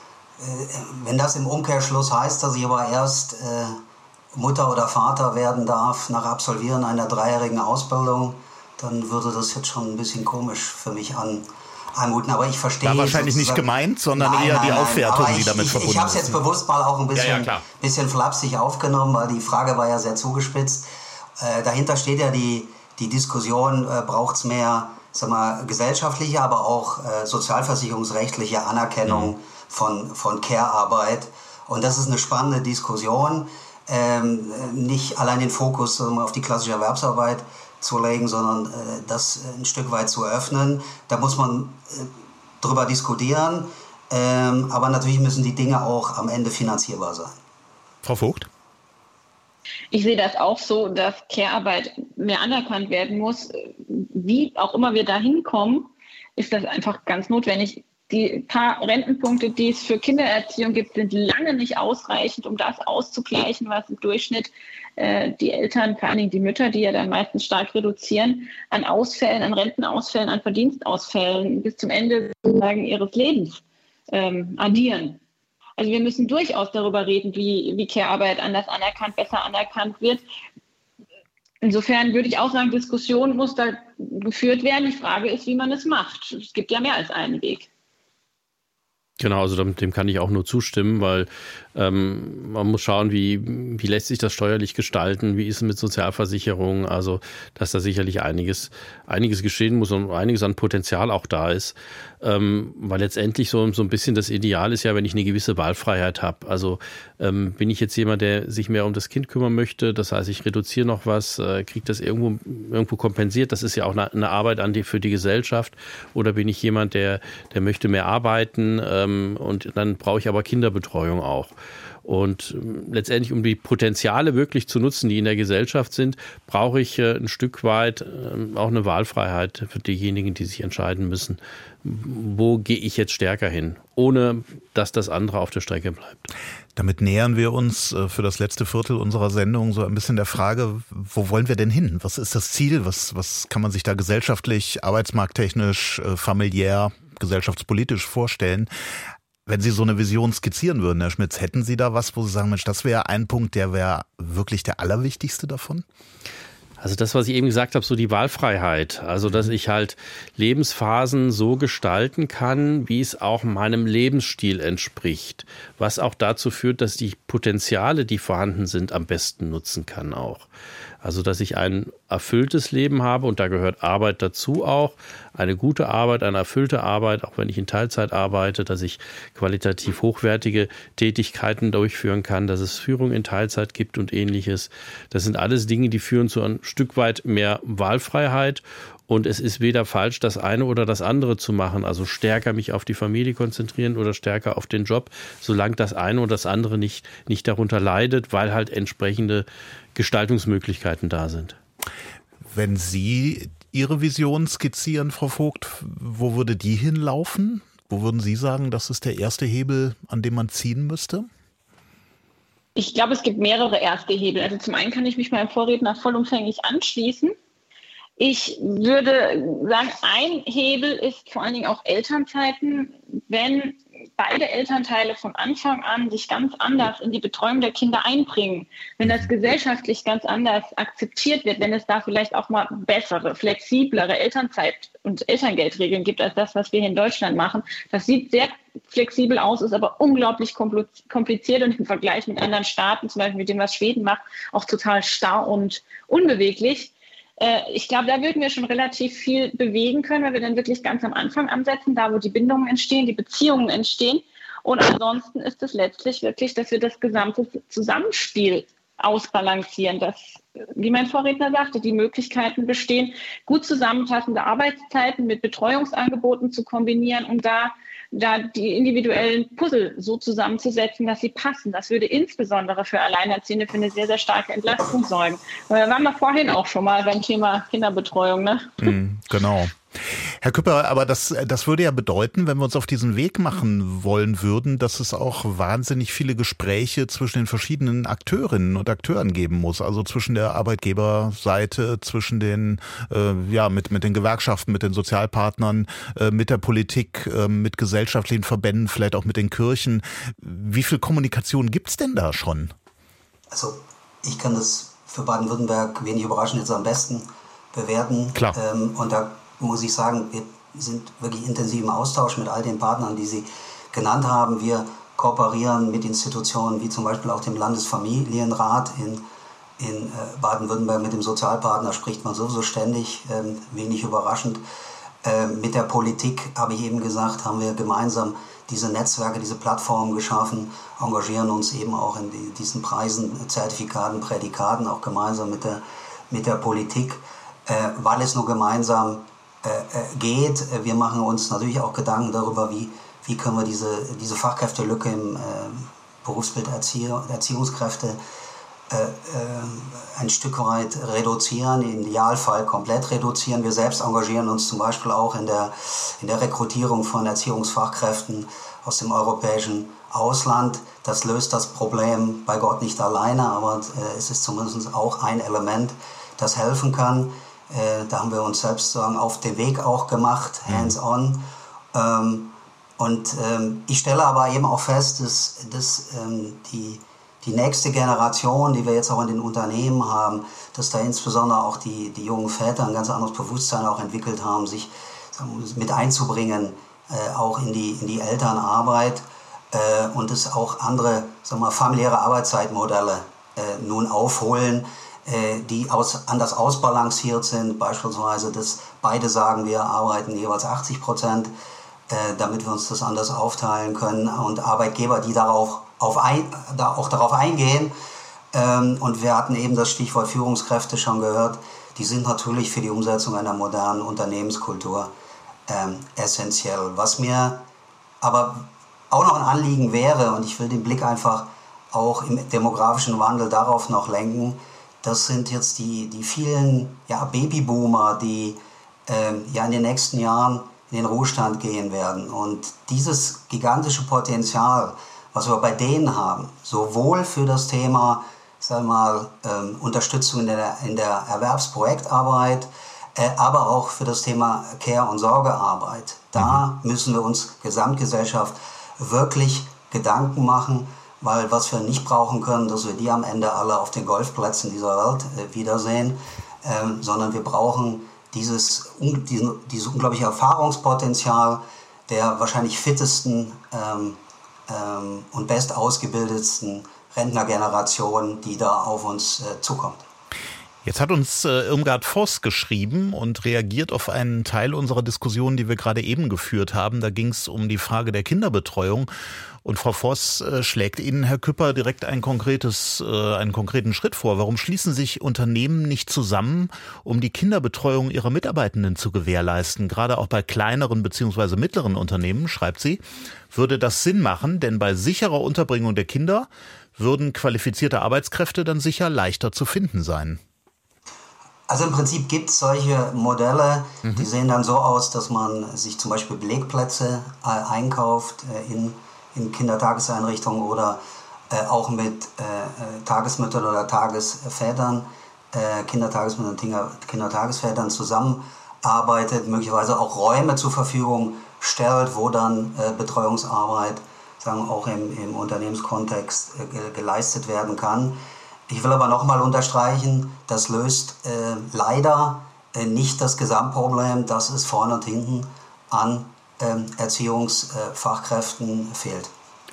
äh, wenn das im Umkehrschluss heißt, dass ich aber erst äh, Mutter oder Vater werden darf nach Absolvieren einer dreijährigen Ausbildung, dann würde das jetzt schon ein bisschen komisch für mich an. Anmuten, aber ich verstehe. War wahrscheinlich nicht gemeint, sondern nein, eher nein, die nein, Aufwertung, ich, die damit ich, verbunden ist. Ich habe es jetzt bewusst mal auch ein bisschen, ja, ja, bisschen flapsig aufgenommen, weil die Frage war ja sehr zugespitzt. Äh, dahinter steht ja die, die Diskussion, äh, braucht es mehr sag mal, gesellschaftliche, aber auch äh, sozialversicherungsrechtliche Anerkennung mhm. von, von Care-Arbeit. Und das ist eine spannende Diskussion. Ähm, nicht allein den Fokus um, auf die klassische Erwerbsarbeit zu legen, sondern äh, das ein Stück weit zu öffnen. Da muss man äh, drüber diskutieren, ähm, aber natürlich müssen die Dinge auch am Ende finanzierbar sein. Frau Vogt? Ich sehe das auch so, dass Care-Arbeit mehr anerkannt werden muss. Wie auch immer wir da hinkommen, ist das einfach ganz notwendig. Die paar Rentenpunkte, die es für Kindererziehung gibt, sind lange nicht ausreichend, um das auszugleichen, was im Durchschnitt äh, die Eltern, vor allen Dingen die Mütter, die ja dann meistens stark reduzieren, an Ausfällen, an Rentenausfällen, an Verdienstausfällen bis zum Ende sozusagen ihres Lebens ähm, addieren. Also wir müssen durchaus darüber reden, wie, wie Care-Arbeit anders anerkannt, besser anerkannt wird. Insofern würde ich auch sagen, Diskussion muss da geführt werden. Die Frage ist, wie man es macht. Es gibt ja mehr als einen Weg. Genau, also dem, dem kann ich auch nur zustimmen, weil ähm, man muss schauen, wie, wie lässt sich das steuerlich gestalten, wie ist es mit Sozialversicherungen, also dass da sicherlich einiges, einiges geschehen muss und einiges an Potenzial auch da ist, ähm, weil letztendlich so, so ein bisschen das Ideal ist ja, wenn ich eine gewisse Wahlfreiheit habe. Also ähm, bin ich jetzt jemand, der sich mehr um das Kind kümmern möchte, das heißt, ich reduziere noch was, äh, kriege das irgendwo, irgendwo kompensiert, das ist ja auch eine, eine Arbeit an die, für die Gesellschaft, oder bin ich jemand, der, der möchte mehr arbeiten, äh, und dann brauche ich aber Kinderbetreuung auch. Und letztendlich, um die Potenziale wirklich zu nutzen, die in der Gesellschaft sind, brauche ich ein Stück weit auch eine Wahlfreiheit für diejenigen, die sich entscheiden müssen, wo gehe ich jetzt stärker hin, ohne dass das andere auf der Strecke bleibt. Damit nähern wir uns für das letzte Viertel unserer Sendung so ein bisschen der Frage, wo wollen wir denn hin? Was ist das Ziel? Was, was kann man sich da gesellschaftlich, arbeitsmarkttechnisch, familiär, gesellschaftspolitisch vorstellen? Wenn Sie so eine Vision skizzieren würden, Herr Schmitz, hätten Sie da was, wo Sie sagen, Mensch, das wäre ein Punkt, der wäre wirklich der allerwichtigste davon? Also das, was ich eben gesagt habe, so die Wahlfreiheit. Also dass ich halt Lebensphasen so gestalten kann, wie es auch meinem Lebensstil entspricht. Was auch dazu führt, dass die Potenziale, die vorhanden sind, am besten nutzen kann auch. Also dass ich ein erfülltes Leben habe, und da gehört Arbeit dazu auch, eine gute Arbeit, eine erfüllte Arbeit, auch wenn ich in Teilzeit arbeite, dass ich qualitativ hochwertige Tätigkeiten durchführen kann, dass es Führung in Teilzeit gibt und Ähnliches. Das sind alles Dinge, die führen zu ein Stück weit mehr Wahlfreiheit. Und es ist weder falsch, das eine oder das andere zu machen, also stärker mich auf die Familie konzentrieren oder stärker auf den Job, solange das eine oder das andere nicht, nicht darunter leidet, weil halt entsprechende Gestaltungsmöglichkeiten da sind. Wenn Sie Ihre Vision skizzieren, Frau Vogt, wo würde die hinlaufen? Wo würden Sie sagen, das ist der erste Hebel, an dem man ziehen müsste? Ich glaube, es gibt mehrere erste Hebel. Also zum einen kann ich mich meinem Vorredner vollumfänglich anschließen. Ich würde sagen, ein Hebel ist vor allen Dingen auch Elternzeiten. Wenn beide Elternteile von Anfang an sich ganz anders in die Betreuung der Kinder einbringen, wenn das gesellschaftlich ganz anders akzeptiert wird, wenn es da vielleicht auch mal bessere, flexiblere Elternzeit- und Elterngeldregeln gibt als das, was wir hier in Deutschland machen. Das sieht sehr flexibel aus, ist aber unglaublich kompliziert und im Vergleich mit anderen Staaten, zum Beispiel mit dem, was Schweden macht, auch total starr und unbeweglich. Ich glaube, da würden wir schon relativ viel bewegen können, weil wir dann wirklich ganz am Anfang ansetzen, da wo die Bindungen entstehen, die Beziehungen entstehen. Und ansonsten ist es letztlich wirklich, dass wir das gesamte Zusammenspiel ausbalancieren, dass, wie mein Vorredner sagte, die Möglichkeiten bestehen, gut zusammenpassende Arbeitszeiten mit Betreuungsangeboten zu kombinieren, um da da die individuellen Puzzle so zusammenzusetzen, dass sie passen. Das würde insbesondere für Alleinerziehende für eine sehr, sehr starke Entlastung sorgen. Wir waren wir vorhin auch schon mal beim Thema Kinderbetreuung, ne? Mm, genau. Herr Küpper, aber das, das würde ja bedeuten, wenn wir uns auf diesen Weg machen wollen würden, dass es auch wahnsinnig viele Gespräche zwischen den verschiedenen Akteurinnen und Akteuren geben muss. Also zwischen der Arbeitgeberseite, zwischen den, äh, ja, mit, mit den Gewerkschaften, mit den Sozialpartnern, äh, mit der Politik, äh, mit gesellschaftlichen Verbänden, vielleicht auch mit den Kirchen. Wie viel Kommunikation gibt's denn da schon? Also ich kann das für Baden-Württemberg wenig überraschend jetzt am besten bewerten. Klar. Ähm, und da muss ich sagen, wir sind wirklich intensiv im Austausch mit all den Partnern, die Sie genannt haben. Wir kooperieren mit Institutionen wie zum Beispiel auch dem Landesfamilienrat in, in Baden-Württemberg. Mit dem Sozialpartner spricht man sowieso ständig, ähm, wenig überraschend. Ähm, mit der Politik, habe ich eben gesagt, haben wir gemeinsam diese Netzwerke, diese Plattformen geschaffen, engagieren uns eben auch in die, diesen Preisen, Zertifikaten, Prädikaten, auch gemeinsam mit der, mit der Politik, äh, weil es nur gemeinsam geht. Wir machen uns natürlich auch Gedanken darüber, wie, wie können wir diese, diese Fachkräftelücke im äh, Berufsbild Erzieher, Erziehungskräfte äh, äh, ein Stück weit reduzieren, im Idealfall komplett reduzieren. Wir selbst engagieren uns zum Beispiel auch in der, in der Rekrutierung von Erziehungsfachkräften aus dem europäischen Ausland. Das löst das Problem bei Gott nicht alleine, aber äh, es ist zumindest auch ein Element, das helfen kann. Äh, da haben wir uns selbst sozusagen auf den Weg auch gemacht, hands-on. Ähm, und ähm, ich stelle aber eben auch fest, dass, dass ähm, die, die nächste Generation, die wir jetzt auch in den Unternehmen haben, dass da insbesondere auch die, die jungen Väter ein ganz anderes Bewusstsein auch entwickelt haben, sich sagen wir, mit einzubringen, äh, auch in die, in die Elternarbeit äh, und es auch andere sagen wir, familiäre Arbeitszeitmodelle äh, nun aufholen, die aus, anders ausbalanciert sind, beispielsweise, dass beide sagen, wir arbeiten jeweils achtzig Prozent, äh, damit wir uns das anders aufteilen können und Arbeitgeber, die darauf, auf ein, da auch darauf eingehen. Ähm, und wir hatten eben das Stichwort Führungskräfte schon gehört, die sind natürlich für die Umsetzung einer modernen Unternehmenskultur ähm, essentiell. Was mir aber auch noch ein Anliegen wäre, und ich will den Blick einfach auch im demografischen Wandel darauf noch lenken, das sind jetzt die, die vielen ja, Babyboomer, die ähm, ja in den nächsten Jahren in den Ruhestand gehen werden. Und dieses gigantische Potenzial, was wir bei denen haben, sowohl für das Thema sagen wir mal, ähm, Unterstützung in der, in der Erwerbsprojektarbeit, äh, aber auch für das Thema Care- und Sorgearbeit. Da mhm. müssen wir uns Gesamtgesellschaft wirklich Gedanken machen, weil was wir nicht brauchen können, dass wir die am Ende alle auf den Golfplätzen dieser Welt äh, wiedersehen, ähm, sondern wir brauchen dieses, un, diesen, dieses unglaubliche Erfahrungspotenzial der wahrscheinlich fittesten ähm, ähm, und bestausgebildetsten Rentnergeneration, die da auf uns äh, zukommt. Jetzt hat uns äh, Irmgard Voss geschrieben und reagiert auf einen Teil unserer Diskussion, die wir gerade eben geführt haben. Da ging es um die Frage der Kinderbetreuung. Und Frau Voss äh, schlägt Ihnen, Herr Küpper, direkt ein konkretes, äh, einen konkreten Schritt vor. Warum schließen sich Unternehmen nicht zusammen, um die Kinderbetreuung ihrer Mitarbeitenden zu gewährleisten? Gerade auch bei kleineren bzw. mittleren Unternehmen, schreibt sie, würde das Sinn machen, denn bei sicherer Unterbringung der Kinder würden qualifizierte Arbeitskräfte dann sicher leichter zu finden sein. Also im Prinzip gibt es solche Modelle, mhm. die sehen dann so aus, dass man sich zum Beispiel Belegplätze äh, einkauft äh, in, in Kindertageseinrichtungen oder äh, auch mit äh, Tagesmüttern oder Tagesvätern, äh, Kindertagesmüttern und Kindertagesvätern zusammenarbeitet, möglicherweise auch Räume zur Verfügung stellt, wo dann äh, Betreuungsarbeit sagen, auch im, im Unternehmenskontext äh, ge- geleistet werden kann. Ich will aber nochmal unterstreichen, das löst äh, leider äh, nicht das Gesamtproblem, dass es vorne und hinten an äh, Erziehungsfachkräften äh, fehlt.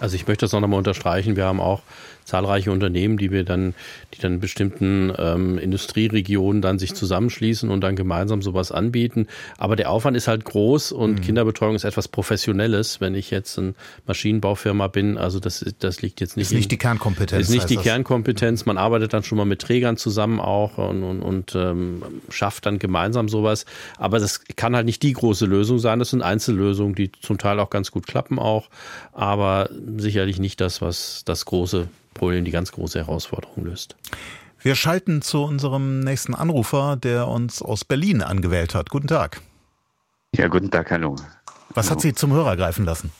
Also ich möchte das auch nochmal unterstreichen. Wir haben auch zahlreiche Unternehmen, die wir dann, die dann in bestimmten ähm, Industrieregionen dann sich zusammenschließen und dann gemeinsam sowas anbieten. Aber der Aufwand ist halt groß und mhm. Kinderbetreuung ist etwas Professionelles. Wenn ich jetzt eine Maschinenbaufirma bin, also das, das liegt jetzt nicht. Ist nicht in, die Kernkompetenz. Ist nicht die das. Kernkompetenz. Man arbeitet dann schon mal mit Trägern zusammen auch und, und, und ähm, schafft dann gemeinsam sowas. Aber das kann halt nicht die große Lösung sein. Das sind Einzellösungen, die zum Teil auch ganz gut klappen auch. Aber sicherlich nicht das, was das große Problem, die ganz große Herausforderung löst. Wir schalten zu unserem nächsten Anrufer, der uns aus Berlin angewählt hat. Guten Tag. Ja, guten Tag, hallo. Was hallo. hat Sie zum Hörer greifen lassen?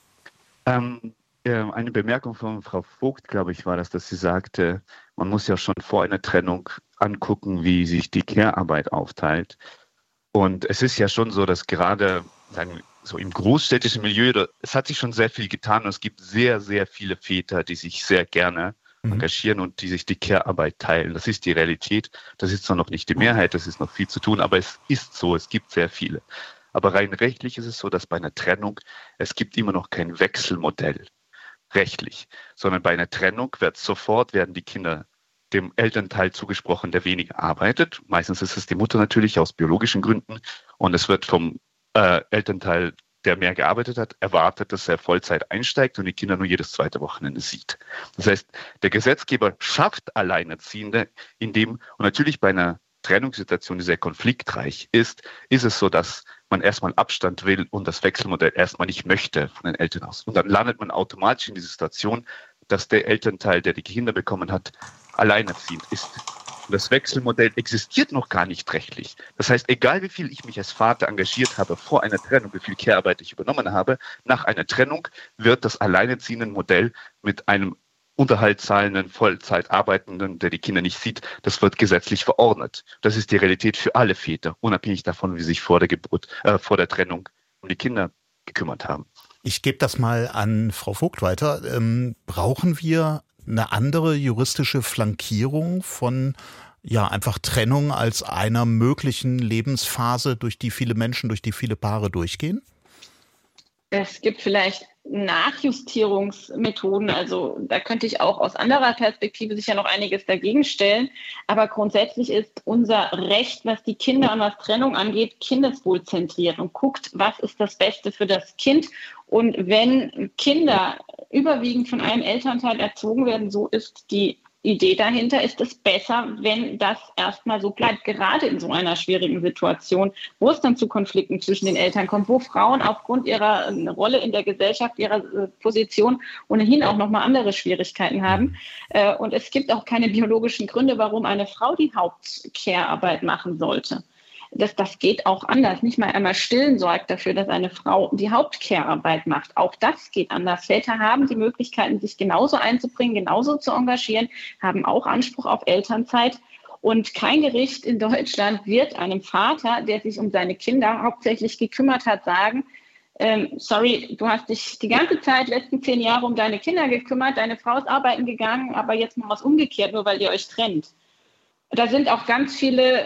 Ähm, äh, eine Bemerkung von Frau Vogt, glaube ich, war das, dass sie sagte, man muss ja schon vor einer Trennung angucken, wie sich die Care-Arbeit aufteilt. Und es ist ja schon so, dass gerade, sagen wir, so im großstädtischen Milieu, es hat sich schon sehr viel getan und es gibt sehr, sehr viele Väter, die sich sehr gerne mhm. engagieren und die sich die Care-Arbeit teilen. Das ist die Realität. Das ist zwar noch nicht die Mehrheit, das ist noch viel zu tun, aber es ist so, es gibt sehr viele. Aber rein rechtlich ist es so, dass bei einer Trennung, es gibt immer noch kein Wechselmodell rechtlich, sondern bei einer Trennung wird sofort, werden die Kinder dem Elternteil zugesprochen, der weniger arbeitet. Meistens ist es die Mutter natürlich aus biologischen Gründen und es wird vom Äh, Elternteil, der mehr gearbeitet hat, erwartet, dass er Vollzeit einsteigt und die Kinder nur jedes zweite Wochenende sieht. Das heißt, der Gesetzgeber schafft Alleinerziehende, indem, und natürlich bei einer Trennungssituation, die sehr konfliktreich ist, ist es so, dass man erstmal Abstand will und das Wechselmodell erstmal nicht möchte von den Eltern aus. Und dann landet man automatisch in die Situation, dass der Elternteil, der die Kinder bekommen hat, alleinerziehend ist. Das Wechselmodell existiert noch gar nicht rechtlich. Das heißt, egal wie viel ich mich als Vater engagiert habe vor einer Trennung, wie viel Care-Arbeit ich übernommen habe, nach einer Trennung wird das alleinerziehende Modell mit einem Unterhalt zahlenden, Vollzeit arbeitenden, der die Kinder nicht sieht, das wird gesetzlich verordnet. Das ist die Realität für alle Väter, unabhängig davon, wie sie sich vor der Geburt, äh, vor der Trennung um die Kinder gekümmert haben. Ich gebe das mal an Frau Vogt weiter. Ähm, brauchen wir eine andere juristische Flankierung von ja einfach Trennung als einer möglichen Lebensphase, durch die viele Menschen, durch die viele Paare durchgehen? Es gibt vielleicht Nachjustierungsmethoden, also da könnte ich auch aus anderer Perspektive sicher noch einiges dagegen stellen, aber grundsätzlich ist unser Recht, was die Kinder und was Trennung angeht, kindeswohlzentriert und guckt, was ist das Beste für das Kind. Und wenn Kinder überwiegend von einem Elternteil erzogen werden, so ist die Idee dahinter, ist es besser, wenn das erstmal so bleibt, gerade in so einer schwierigen Situation, wo es dann zu Konflikten zwischen den Eltern kommt, wo Frauen aufgrund ihrer Rolle in der Gesellschaft, ihrer Position ohnehin auch nochmal andere Schwierigkeiten haben. Und es gibt auch keine biologischen Gründe, warum eine Frau die Haupt-Care-Arbeit machen sollte. Das, das geht auch anders. Nicht mal einmal Stillen sorgt dafür, dass eine Frau die Haupt-Care-Arbeit macht. Auch das geht anders. Väter haben die Möglichkeiten, sich genauso einzubringen, genauso zu engagieren, haben auch Anspruch auf Elternzeit. Und kein Gericht in Deutschland wird einem Vater, der sich um seine Kinder hauptsächlich gekümmert hat, sagen, ähm, sorry, du hast dich die ganze Zeit, letzten zehn Jahre um deine Kinder gekümmert, deine Frau ist arbeiten gegangen, aber jetzt mal was umgekehrt, nur weil ihr euch trennt. Da sind auch ganz viele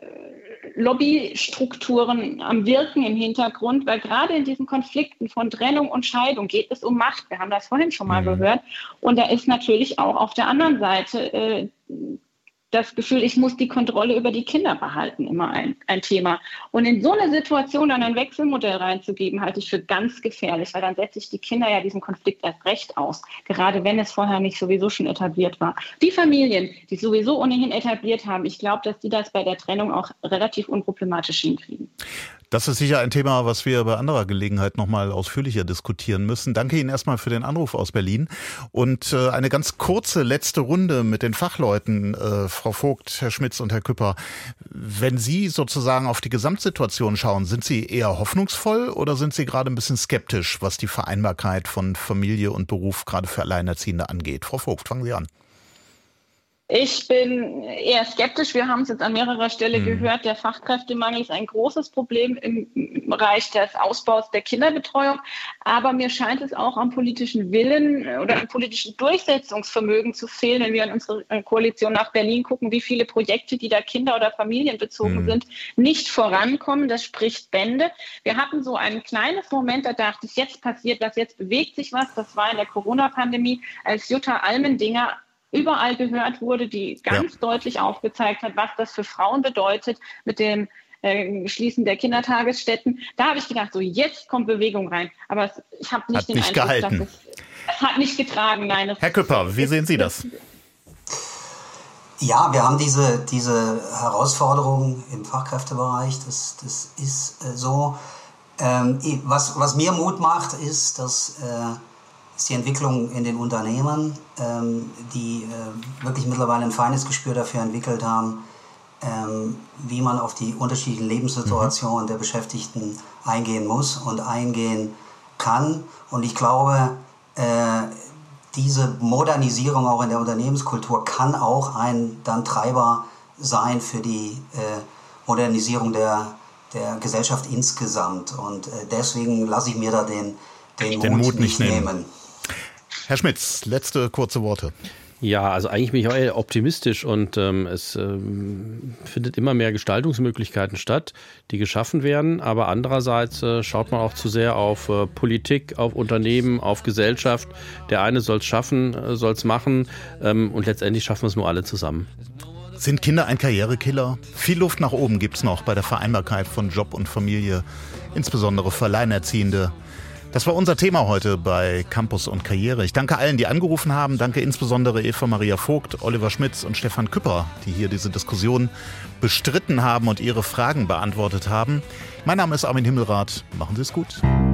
Lobbystrukturen am Wirken im Hintergrund, weil gerade in diesen Konflikten von Trennung und Scheidung geht es um Macht. Wir haben das vorhin schon mal mhm. gehört. Und da ist natürlich auch auf der anderen Seite äh, das Gefühl, ich muss die Kontrolle über die Kinder behalten, immer ein, ein Thema. Und in so eine Situation dann ein Wechselmodell reinzugeben, halte ich für ganz gefährlich, weil dann setze ich die Kinder ja diesen Konflikt erst recht aus, gerade wenn es vorher nicht sowieso schon etabliert war. Die Familien, die sowieso ohnehin etabliert haben, ich glaube, dass die das bei der Trennung auch relativ unproblematisch hinkriegen. Das ist sicher ein Thema, was wir bei anderer Gelegenheit noch mal ausführlicher diskutieren müssen. Danke Ihnen erstmal für den Anruf aus Berlin. Und äh, eine ganz kurze letzte Runde mit den Fachleuten, äh, Frau Vogt, Herr Schmitz und Herr Küpper. Wenn Sie sozusagen auf die Gesamtsituation schauen, sind Sie eher hoffnungsvoll oder sind Sie gerade ein bisschen skeptisch, was die Vereinbarkeit von Familie und Beruf gerade für Alleinerziehende angeht? Frau Vogt, fangen Sie an. Ich bin eher skeptisch. Wir haben es jetzt an mehrerer Stelle mhm. gehört. Der Fachkräftemangel ist ein großes Problem im Bereich des Ausbaus der Kinderbetreuung. Aber mir scheint es auch am politischen Willen oder am politischen Durchsetzungsvermögen zu fehlen, wenn wir in unsere Koalition nach Berlin gucken, wie viele Projekte, die da kinder- oder familienbezogen mhm. sind, nicht vorankommen. Das spricht Bände. Wir hatten so ein kleines Moment, da dachte ich, jetzt passiert was, jetzt bewegt sich was. Das war in der Corona-Pandemie, als Jutta Almendinger überall gehört wurde, die ganz ja. deutlich aufgezeigt hat, was das für Frauen bedeutet mit dem äh, Schließen der Kindertagesstätten. Da habe ich gedacht, so jetzt kommt Bewegung rein. Aber es, ich habe nicht hat den nicht Eindruck, gehalten. dass es, es hat nicht getragen. Nein, es Herr Küpper, wie sehen Sie das? Ja, wir haben diese, diese Herausforderungen im Fachkräftebereich. Das, das ist äh, so. Ähm, was, was mir Mut macht, ist, dass äh, ist die Entwicklung in den Unternehmen, ähm, die äh, wirklich mittlerweile ein feines Gespür dafür entwickelt haben, ähm, wie man auf die unterschiedlichen Lebenssituationen mhm. der Beschäftigten eingehen muss und eingehen kann. Und ich glaube, äh, diese Modernisierung auch in der Unternehmenskultur kann auch ein dann Treiber sein für die äh, Modernisierung der, der Gesellschaft insgesamt. Und äh, deswegen lasse ich mir da den, den, den Mut, Mut nicht nehmen. nehmen. Herr Schmitz, letzte kurze Worte. Ja, also eigentlich bin ich auch eher optimistisch und ähm, es ähm, findet immer mehr Gestaltungsmöglichkeiten statt, die geschaffen werden. Aber andererseits äh, schaut man auch zu sehr auf äh, Politik, auf Unternehmen, auf Gesellschaft. Der eine soll es schaffen, äh, soll es machen ähm, und letztendlich schaffen wir es nur alle zusammen. Sind Kinder ein Karrierekiller? Viel Luft nach oben gibt es noch bei der Vereinbarkeit von Job und Familie, insbesondere für Alleinerziehende. Das war unser Thema heute bei Campus und Karriere. Ich danke allen, die angerufen haben. Danke insbesondere Eva Maria Vogt, Oliver Schmitz und Stefan Küpper, die hier diese Diskussion bestritten haben und ihre Fragen beantwortet haben. Mein Name ist Armin Himmelrath. Machen Sie es gut.